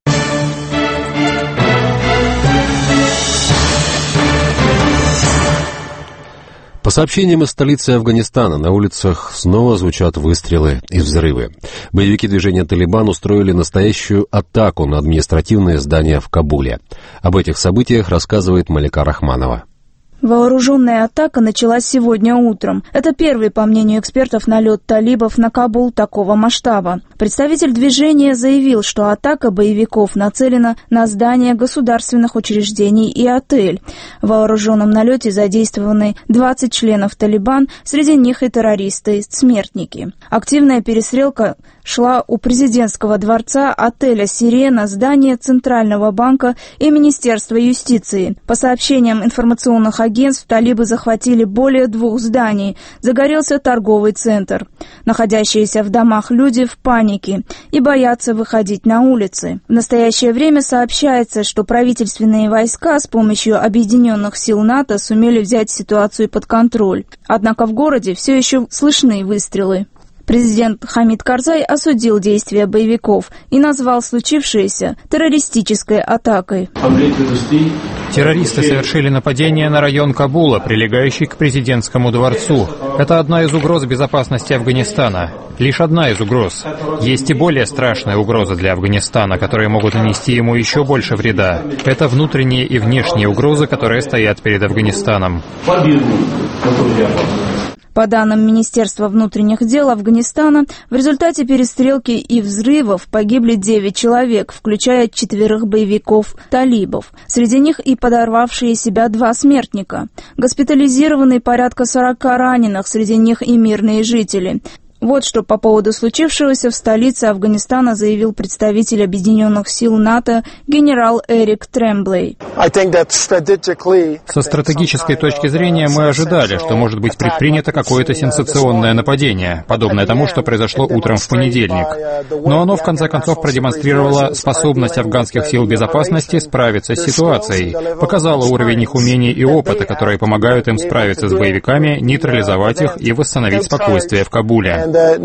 Speaker 2: По сообщениям из столицы Афганистана, на улицах снова звучат выстрелы и взрывы. Боевики движения «Талибан» устроили настоящую атаку на административное здание в Кабуле. Об этих событиях рассказывает Малика Рахманова.
Speaker 10: Вооруженная атака началась сегодня утром. Это первый, по мнению экспертов, налет талибов на Кабул такого масштаба. Представитель движения заявил, что атака боевиков нацелена на здание государственных учреждений и отель. В вооруженном налете задействованы 20 членов Талибан, среди них и террористы-смертники. Активная перестрелка шла у президентского дворца, отеля «Сирена», здания Центрального банка и Министерства юстиции. По сообщениям информационных агентств, талибы захватили более 2 зданий. Загорелся торговый центр. Находящиеся в домах люди в панике и боятся выходить на улицы. В настоящее время сообщается, что правительственные войска с помощью объединенных сил НАТО сумели взять ситуацию под контроль. Однако в городе все еще слышны выстрелы. Президент Хамид Карзай осудил действия боевиков и назвал случившееся террористической атакой.
Speaker 11: Террористы совершили нападение на район Кабула, прилегающий к президентскому дворцу. Это одна из угроз безопасности Афганистана. Лишь одна из угроз. Есть и более страшная угроза для Афганистана, которые могут нанести ему еще больше вреда. Это внутренние и внешние угрозы, которые стоят перед Афганистаном.
Speaker 10: По данным Министерства внутренних дел Афганистана, в результате перестрелки и взрывов погибли 9 человек, включая 4 боевиков-талибов. Среди них и подорвавшие себя 2 смертника. Госпитализированы порядка 40 раненых, среди них и мирные жители. Вот что по поводу случившегося в столице Афганистана заявил представитель Объединенных сил НАТО генерал Эрик Тремблей.
Speaker 11: Со стратегической точки зрения мы ожидали, что может быть предпринято какое-то сенсационное нападение, подобное тому, что произошло утром в понедельник. Но оно в конце концов продемонстрировало способность афганских сил безопасности справиться с ситуацией, показало уровень их умений и опыта, которые помогают им справиться с боевиками, нейтрализовать их и восстановить спокойствие в Кабуле.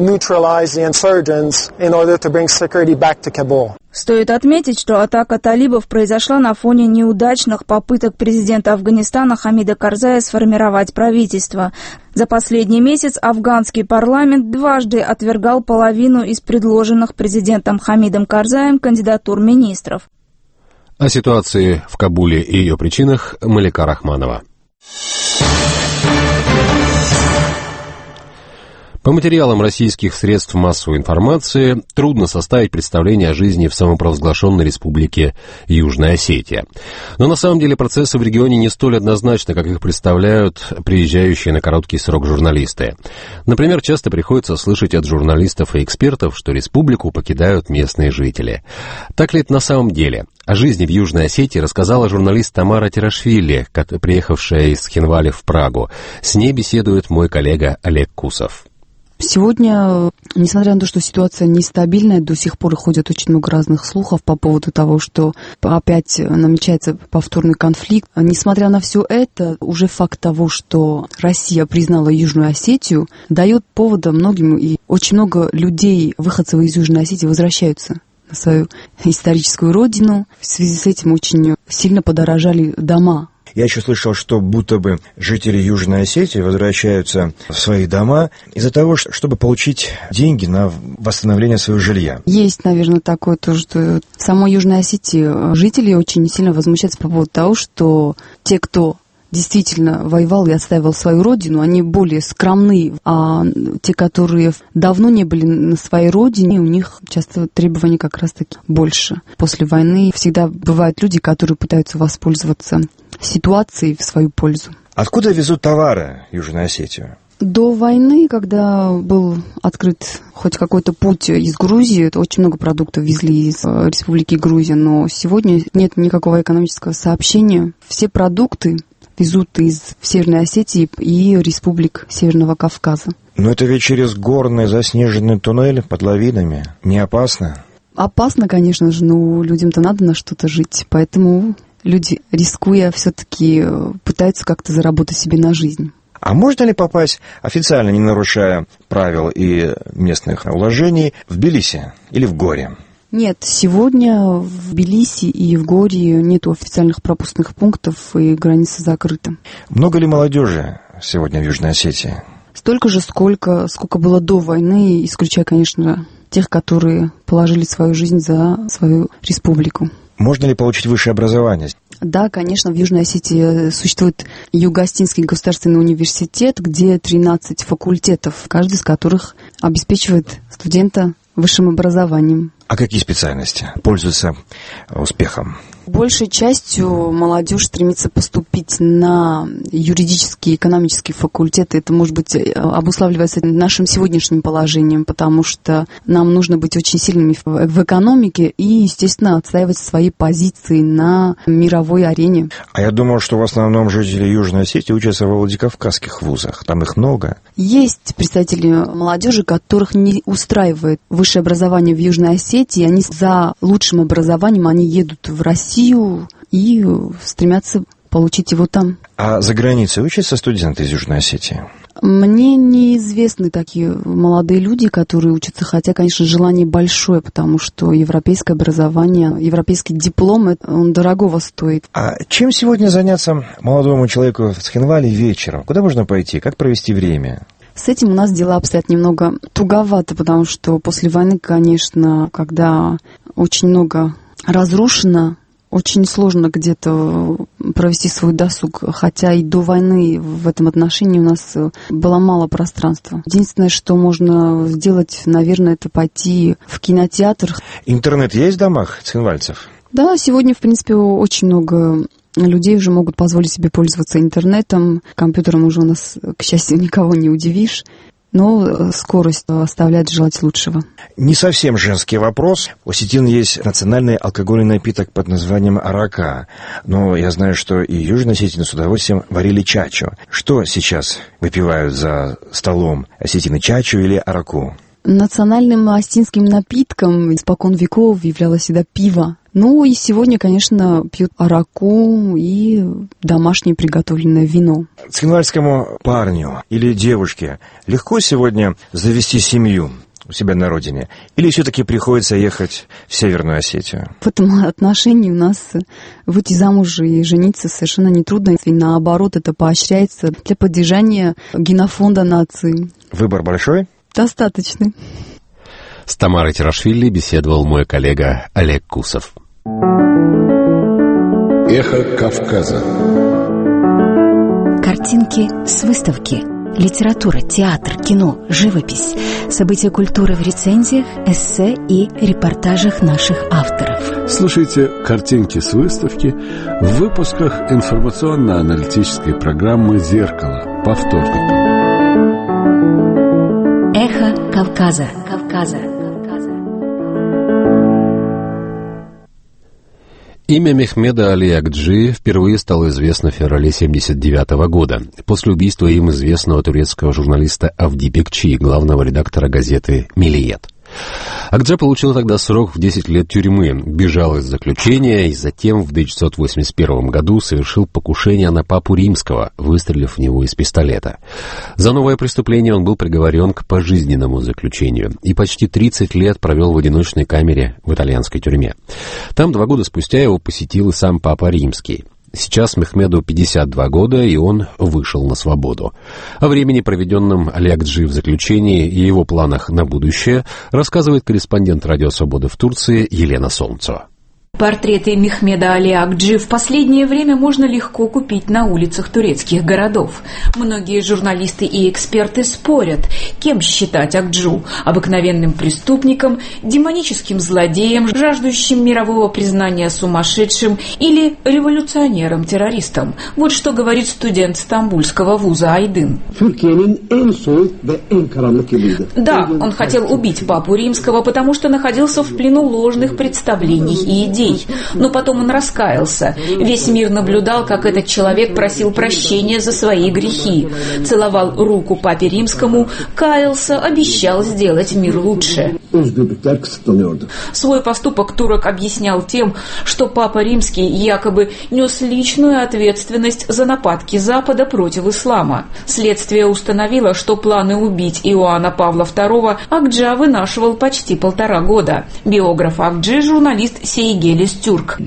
Speaker 10: Стоит отметить, что атака талибов произошла на фоне неудачных попыток президента Афганистана Хамида Карзая сформировать правительство. За последний месяц афганский парламент дважды отвергал половину из предложенных президентом Хамидом Карзаем кандидатур министров.
Speaker 2: О ситуации в Кабуле и ее причинах Малика Рахманова. По материалам российских средств массовой информации трудно составить представление о жизни в самопровозглашенной республике Южная Осетия. Но на самом деле процессы в регионе не столь однозначны, как их представляют приезжающие на короткий срок журналисты. Например, часто приходится слышать от журналистов и экспертов, что республику покидают местные жители. Так ли это на самом деле? О жизни в Южной Осетии рассказала журналист Тамара Терашвили, приехавшая из Хинвали в Прагу. С ней беседует мой коллега Олег Кусов.
Speaker 14: Сегодня, несмотря на то, что ситуация нестабильная, до сих пор ходят очень много разных слухов по поводу того, что опять намечается повторный конфликт. Несмотря на все это, уже факт того, что Россия признала Южную Осетию, дает повода многим, и очень много людей, выходцев из Южной Осетии, возвращаются на свою историческую родину. В связи с этим очень сильно подорожали дома.
Speaker 4: Я еще слышал, что будто бы жители Южной Осетии возвращаются в свои дома из-за того, чтобы получить деньги на восстановление своего жилья.
Speaker 14: Есть, наверное, такое тоже, что в самой Южной Осетии жители очень сильно возмущаются по поводу того, что те, кто действительно воевал и отстаивал свою родину, они более скромны, а те, которые давно не были на своей родине, у них часто требований как раз-таки больше. После войны всегда бывают люди, которые пытаются воспользоваться ситуацией в свою пользу.
Speaker 4: Откуда везут товары в Южную Осетию?
Speaker 14: До войны, когда был открыт хоть какой-то путь из Грузии, очень много продуктов везли из Республики Грузия, но сегодня нет никакого экономического сообщения. Все продукты везут из Северной Осетии и республик Северного Кавказа.
Speaker 4: Но это ведь через горный заснеженный туннель под лавинами. Не опасно?
Speaker 14: Опасно, конечно же, но людям-то надо на что-то жить. Поэтому люди, рискуя, все-таки пытаются как-то заработать себе на жизнь.
Speaker 4: А можно ли попасть, официально не нарушая правил и местных уложений, в Тбилиси или в Горе?
Speaker 14: Нет, сегодня в Тбилиси и в Горе нет официальных пропускных пунктов, и граница закрыта.
Speaker 4: Много ли молодежи сегодня в Южной Осетии?
Speaker 14: Столько же, сколько было до войны, исключая, конечно, тех, которые положили свою жизнь за свою республику.
Speaker 4: Можно ли получить высшее образование?
Speaker 14: Да, конечно, в Южной Осетии существует Юго-Осетинский государственный университет, где 13 факультетов, каждый из которых обеспечивает студента высшим образованием.
Speaker 4: А какие специальности пользуются успехом?
Speaker 14: Большей частью молодежь стремится поступить на юридические и экономические факультеты. Это, может быть, обуславливается нашим сегодняшним положением, потому что нам нужно быть очень сильными в экономике и, естественно, отстаивать свои позиции на мировой арене.
Speaker 4: А я думал, что в основном жители Южной Осетии учатся во владикавказских вузах. Там их много.
Speaker 14: Есть представители молодежи, которых не устраивает высшее образование в Южной Осетии. Они за лучшим образованием они едут в Россию и стремятся получить его там.
Speaker 4: А за границей учатся студенты из Южной Осетии?
Speaker 14: Мне неизвестны такие молодые люди, которые учатся, хотя, конечно, желание большое, потому что европейское образование, европейский диплом, он дорогого стоит.
Speaker 4: А чем сегодня заняться молодому человеку в Цхинвале вечером? Куда можно пойти? Как провести время?
Speaker 14: С этим у нас дела обстоят немного туговато, потому что после войны, конечно, когда очень много разрушено, очень сложно где-то провести свой досуг, хотя и до войны в этом отношении у нас было мало пространства. Единственное, что можно сделать, наверное, это пойти в кинотеатр.
Speaker 4: Интернет есть в домах цхинвальцев?
Speaker 14: Да, сегодня, в принципе, очень много людей уже могут позволить себе пользоваться интернетом. Компьютером уже у нас, к счастью, никого не удивишь. Но скорость оставляет желать лучшего.
Speaker 4: Не совсем женский вопрос. У осетин есть национальный алкогольный напиток под названием арака. Но я знаю, что и южные осетины с удовольствием варили чачу. Что сейчас выпивают за столом? Осетины, чачу или араку?
Speaker 14: Национальным осетинским напитком испокон веков являлось всегда пиво. Ну и сегодня, конечно, пьют араку и домашнее приготовленное вино.
Speaker 4: Цхинвальскому парню или девушке легко сегодня завести семью у себя на родине? Или все-таки приходится ехать в Северную Осетию?
Speaker 14: В этом отношении у нас выйти замуж и жениться совершенно нетрудно. И наоборот, это поощряется для поддержания генофонда нации.
Speaker 4: Выбор большой?
Speaker 14: Достаточный.
Speaker 2: С Тамарой Тирашвили беседовал мой коллега Олег Кусов.
Speaker 1: Эхо Кавказа.
Speaker 23: Картинки с выставки. Литература, театр, кино, живопись. События культуры в рецензиях, эссе и репортажах наших авторов.
Speaker 1: Слушайте картинки с выставки в выпусках информационно-аналитической программы «Зеркало» по вторникам.
Speaker 23: Эхо Кавказа.
Speaker 2: Имя Мехмеда Али Акджи впервые стало известно в феврале 1979 года, после убийства им известного турецкого журналиста Авди Бекчи, главного редактора газеты «Миллиет». Акджа получил тогда срок в 10 лет тюрьмы, бежал из заключения и затем в 1981 году совершил покушение на папу римского, выстрелив в него из пистолета. За новое преступление он был приговорен к пожизненному заключению и почти 30 лет провел в одиночной камере в итальянской тюрьме. Там 2 года спустя его посетил и сам папа римский. Сейчас Мехмеду 52 года, и он вышел на свободу. О времени, проведенном Али Акджи в заключении, и его планах на будущее рассказывает корреспондент «Радио Свободы» в Турции Елена Солнцева.
Speaker 12: Портреты Мехмеда Али Акджи в последнее время можно легко купить на улицах турецких городов. Многие журналисты и эксперты спорят, кем считать Акджу – обыкновенным преступником, демоническим злодеем, жаждущим мирового признания сумасшедшим или революционером-террористом. Вот что говорит студент Стамбульского вуза Айдын. Да, он хотел убить папу римского, потому что находился в плену ложных представлений и идей. Но потом он раскаялся. Весь мир наблюдал, как этот человек просил прощения за свои грехи, целовал руку папе римскому, каялся, обещал сделать мир лучше. Свой поступок турок объяснял тем, что папа римский якобы нес личную ответственность за нападки Запада против ислама. Следствие установило, что планы убить Иоанна Павла II Акджа вынашивал почти 1,5 года. Биограф Акджи, журналист Сейгелис Тюрк.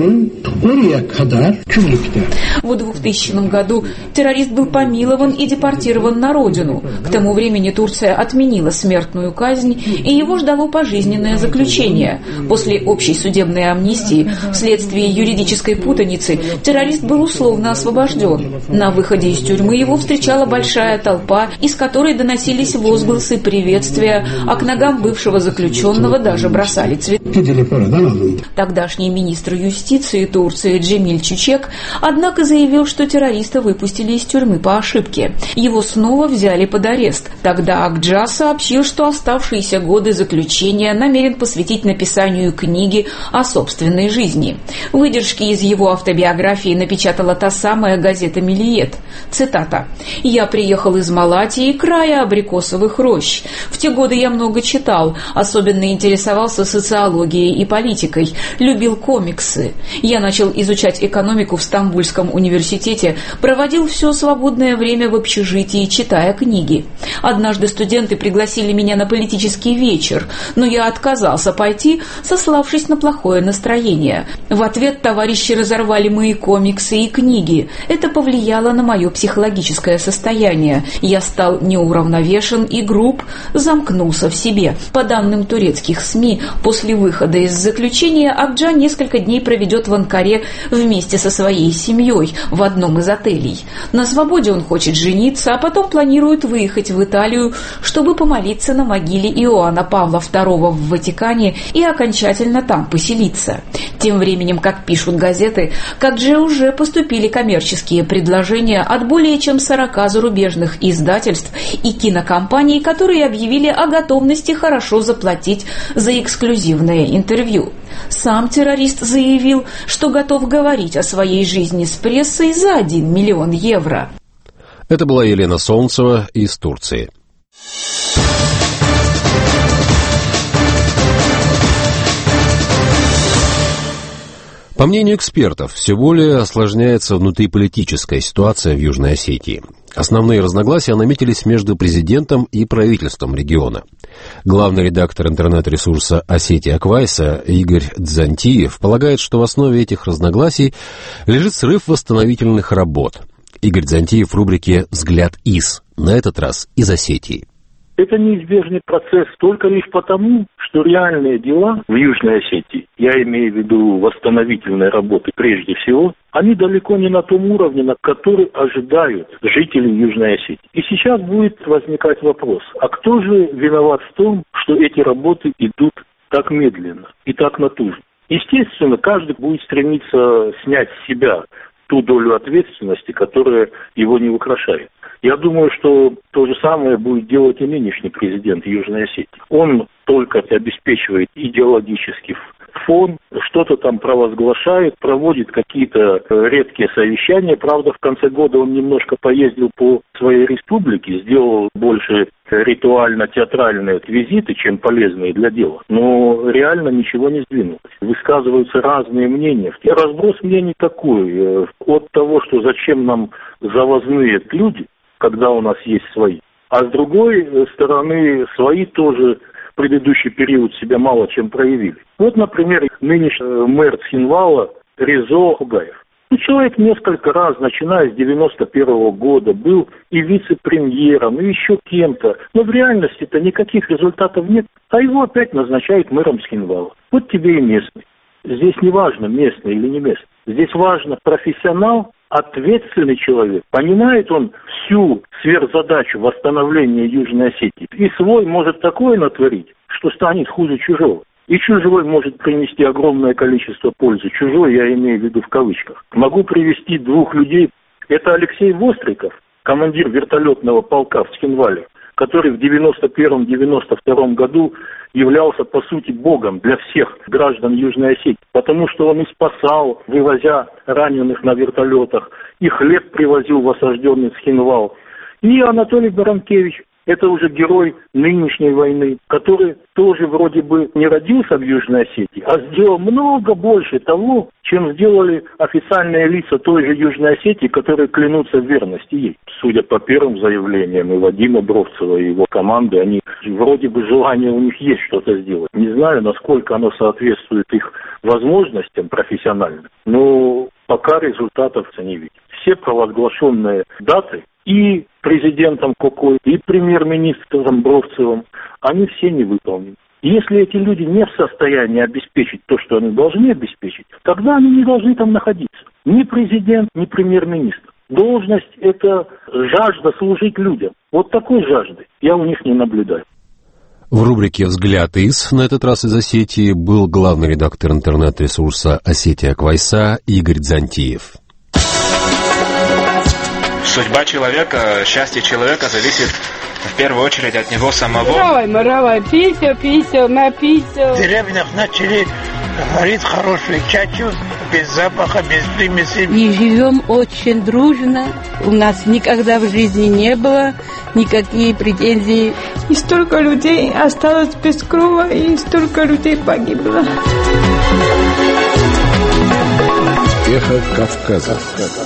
Speaker 12: В 2000 году террорист был помилован и депортирован на родину. К тому времени Турция отменила смертную казнь, и его ждало пожизненное заключение. После общей судебной амнистии, вследствие юридической путаницы, террорист был условно освобожден. На выходе из тюрьмы его встречала большая толпа, из которой доносились возгласы приветствия, а к ногам бывшего заключенного даже бросали цветы. Тогдашний министр юстиции Турции Джемиль Чучек, однако, заявил, что террориста выпустили из тюрьмы по ошибке. Его снова взяли под арест. Тогда Акджа сообщил, что оставшиеся годы заключения намерен посвятить написанию книги о собственной жизни. Выдержки из его автобиографии напечатала та самая газета «Миллиет». Цитата. «Я приехал из Малатии, края абрикосовых рощ. В те годы я много читал, особенно интересовался социологией и политикой, любил комиксы. Я начал изучать экономику в Стамбульском университете, проводил все свободное время в общежитии, читая книги. Однажды студенты пригласили меня на политический вечер, но я отказался пойти, сославшись на плохое настроение. В ответ товарищи разорвали мои комиксы и книги. Это повлияло на мое психологическое состояние. Я стал неуравновешен и груб, замкнулся в себе». По данным турецких СМИ, после выхода из заключения Акджа несколько дней проведет в Анкаре вместе со своей семьей в одном из отелей. На свободе он хочет жениться, а потом планирует выехать в Италию, чтобы помолиться на могиле Иоанна Павла II в Ватикане и окончательно там поселиться. Тем временем, как пишут газеты, к Акдже уже поступили коммерческие предложения от более чем 40 зарубежных издательств и кинокомпаний, которые объявили о готовности хорошо заплатить за эксклюзивное интервью. Сам террорист заявил, что готов говорить о своей жизни с прессой за 1 миллион евро.
Speaker 2: Это была Елена Солнцева из Турции. По мнению экспертов, все более осложняется внутриполитическая ситуация в Южной Осетии. Основные разногласия наметились между президентом и правительством региона. Главный редактор интернет-ресурса «Осетия Квайса» Игорь Дзантиев полагает, что в основе этих разногласий лежит срыв восстановительных работ. Игорь Дзантиев в рубрике «Взгляд из», на этот раз из Осетии.
Speaker 13: Это неизбежный процесс только лишь потому, что реальные дела в Южной Осетии, я имею в виду восстановительные работы прежде всего, они далеко не на том уровне, на который ожидают жители Южной Осетии. И сейчас будет возникать вопрос, а кто же виноват в том, что эти работы идут так медленно и так натужно? Естественно, каждый будет стремиться снять с себя ту долю ответственности, которая его не украшает. Я думаю, что то же самое будет делать и нынешний президент Южной Осетии. Он только обеспечивает идеологически фон, что-то там провозглашает, проводит какие-то редкие совещания. Правда, в конце года он немножко поездил по своей республике, сделал больше ритуально-театральные визиты, чем полезные для дела. Но реально ничего не сдвинулось. Высказываются разные мнения. И разброс мнений такой. От того, что зачем нам завозные люди, когда у нас есть свои. А с другой стороны, свои тоже в предыдущий период себя мало чем проявили. Вот, например, нынешний мэр Цхинвала Резо Хугаев. Человек несколько раз, начиная с 91 года, был и вице-премьером, и еще кем-то. Но в реальности-то никаких результатов нет. А его опять назначают мэром Цхинвала. Вот тебе и местный. Здесь не важно, местный или не местный. Здесь важно профессионал, ответственный человек. Понимает он всю сверхзадачу восстановления Южной Осетии. И свой может такое натворить, что станет хуже чужого. И чужой может принести огромное количество пользы. Чужой, я имею в виду в кавычках. Могу привести двух людей. Это Алексей Востриков, командир вертолетного полка в Цхинвале, который в 91-92 году являлся, по сути, богом для всех граждан Южной Осетии. Потому что он и спасал, вывозя раненых на вертолетах, и хлеб привозил в осажденный Цхинвал. И Анатолий Баранкевич, это уже герой нынешней войны, который тоже вроде бы не родился в Южной Осетии, а сделал много больше того, чем сделали официальные лица той же Южной Осетии, которые клянутся в верности ей. Судя по первым заявлениям и Вадима Бровцева, и его команды, они вроде бы желание у них есть что-то сделать. Не знаю, насколько оно соответствует их возможностям профессиональным, но пока результатов не видим. Все провозглашенные даты и президентом Кокой, и премьер-министром Бровцевым, они все не выполнены. Если эти люди не в состоянии обеспечить то, что они должны обеспечить, тогда они не должны там находиться. Ни президент, ни премьер-министр. Должность – это жажда служить людям. Вот такой жажды я у них не наблюдаю.
Speaker 2: В рубрике «Взгляд из» на этот раз из Осетии был главный редактор интернет-ресурса «Осетия Квайса» Игорь Дзантиев.
Speaker 15: Судьба человека, счастье человека зависит в первую очередь от него самого.
Speaker 17: Маравай, писю, написю.
Speaker 18: В деревнях начали варить хорошую чачу, без запаха, без примесей.
Speaker 17: И живем очень дружно. У нас никогда в жизни не было никакие претензий. И столько людей осталось без крова, и столько людей погибло.
Speaker 1: Эхо Кавказа.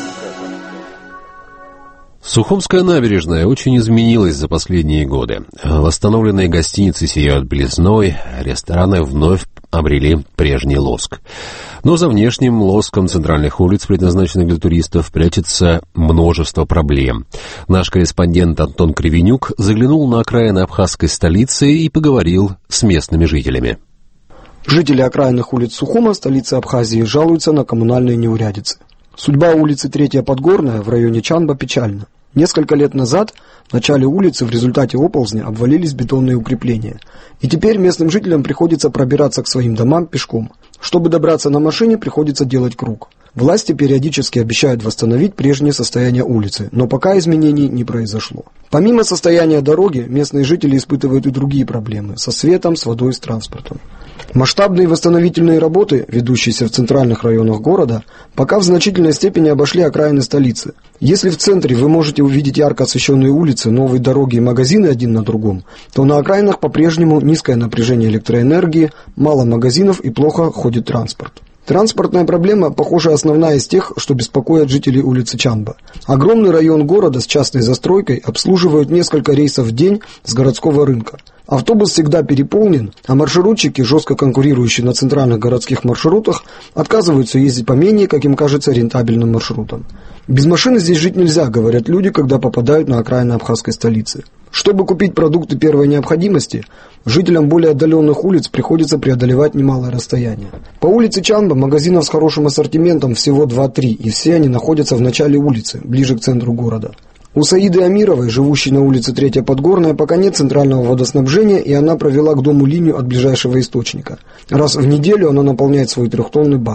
Speaker 2: Сухумская набережная очень изменилась за последние годы. Восстановленные гостиницы сияют белизной, рестораны вновь обрели прежний лоск. Но за внешним лоском центральных улиц, предназначенных для туристов, прячется множество проблем. Наш корреспондент Антон Кривенюк заглянул на окраины абхазской столицы и поговорил с местными жителями.
Speaker 19: Жители окраинных улиц Сухума, столицы Абхазии, жалуются на коммунальные неурядицы. Судьба улицы Третья Подгорная в районе Чанба печальна. Несколько лет назад в начале улицы в результате оползня обвалились бетонные укрепления. И теперь местным жителям приходится пробираться к своим домам пешком. Чтобы добраться на машине, приходится делать круг. Власти периодически обещают восстановить прежнее состояние улицы, но пока изменений не произошло. Помимо состояния дороги, местные жители испытывают и другие проблемы со светом, с водой, с транспортом. Масштабные восстановительные работы, ведущиеся в центральных районах города, пока в значительной степени обошли окраины столицы. Если в центре вы можете увидеть ярко освещенные улицы, новые дороги и магазины один на другом, то на окраинах по-прежнему низкое напряжение электроэнергии, мало магазинов и плохо ходит транспорт. Транспортная проблема, похоже, основная из тех, что беспокоит жителей улицы Чанба. Огромный район города с частной застройкой обслуживают несколько рейсов в день с городского рынка. Автобус всегда переполнен, а маршрутчики, жестко конкурирующие на центральных городских маршрутах, отказываются ездить по менее, как им кажется, рентабельным маршрутам. Без машины здесь жить нельзя, говорят люди, когда попадают на окраины абхазской столицы. Чтобы купить продукты первой необходимости, жителям более отдаленных улиц приходится преодолевать немалое расстояние. По улице Чанба магазинов с хорошим ассортиментом всего 2-3, и все они находятся в начале улицы, ближе к центру города. У Саиды Амировой, живущей на улице Третья Подгорная, пока нет центрального водоснабжения, и она провела к дому линию от ближайшего источника. Раз в неделю она наполняет свой 3-тонный бак.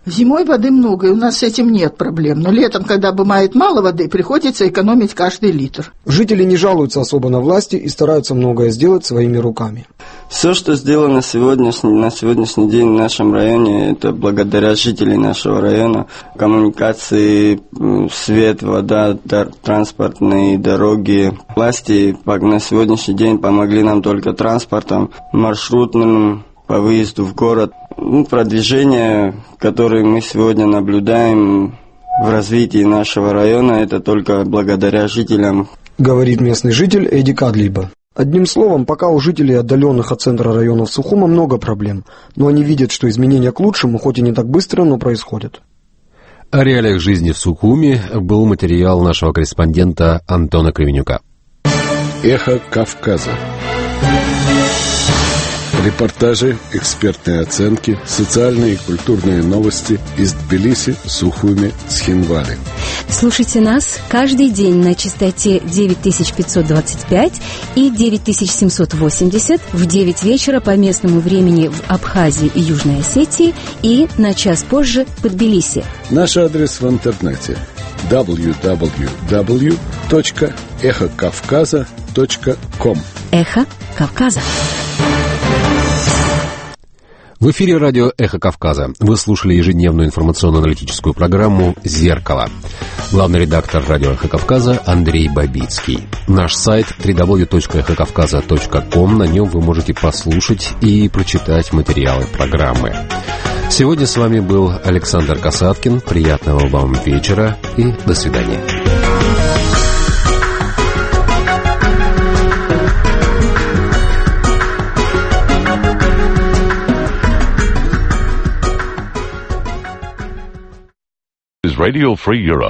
Speaker 16: Зимой воды много, и у нас с этим нет проблем. Но летом, когда бывает мало воды, приходится экономить каждый литр.
Speaker 19: Жители не жалуются особо на власти и стараются многое сделать своими руками.
Speaker 20: Все, что сделано на сегодняшний день в нашем районе, это благодаря жителям нашего района. Коммуникации, свет, вода, транспортные дороги. Власти на сегодняшний день помогли нам только транспортом, маршрутным, по выезду в город. Продвижение, которое мы сегодня наблюдаем в развитии нашего района, это только благодаря жителям.
Speaker 19: Говорит местный житель Эдди Кадлиба. Одним словом, пока у жителей отдаленных от центра районов Сухума много проблем, но они видят, что изменения к лучшему, хоть и не так быстро, но происходят.
Speaker 2: О реалиях жизни в Сухуме был материал нашего корреспондента Антона Кривенюка.
Speaker 1: Эхо Кавказа. Репортажи, экспертные оценки, социальные и культурные новости из Тбилиси, Сухуми, Цхинвали.
Speaker 23: Слушайте нас каждый день на частоте 9525 и 9780 в 9 вечера по местному времени в Абхазии и Южной Осетии и на час позже в Тбилиси.
Speaker 1: Наш адрес в интернете www.эхокавказа.com.
Speaker 23: Эхо Кавказа.
Speaker 2: В эфире радио «Эхо Кавказа». Вы слушали ежедневную информационно-аналитическую программу «Зеркало». Главный редактор радио «Эхо Кавказа» Андрей Бабицкий. Наш сайт www.эхокавказа.ком. На нем вы можете послушать и прочитать материалы программы. Сегодня с вами был Александр Касаткин. Приятного вам вечера и до свидания.
Speaker 21: Radio Free Europe.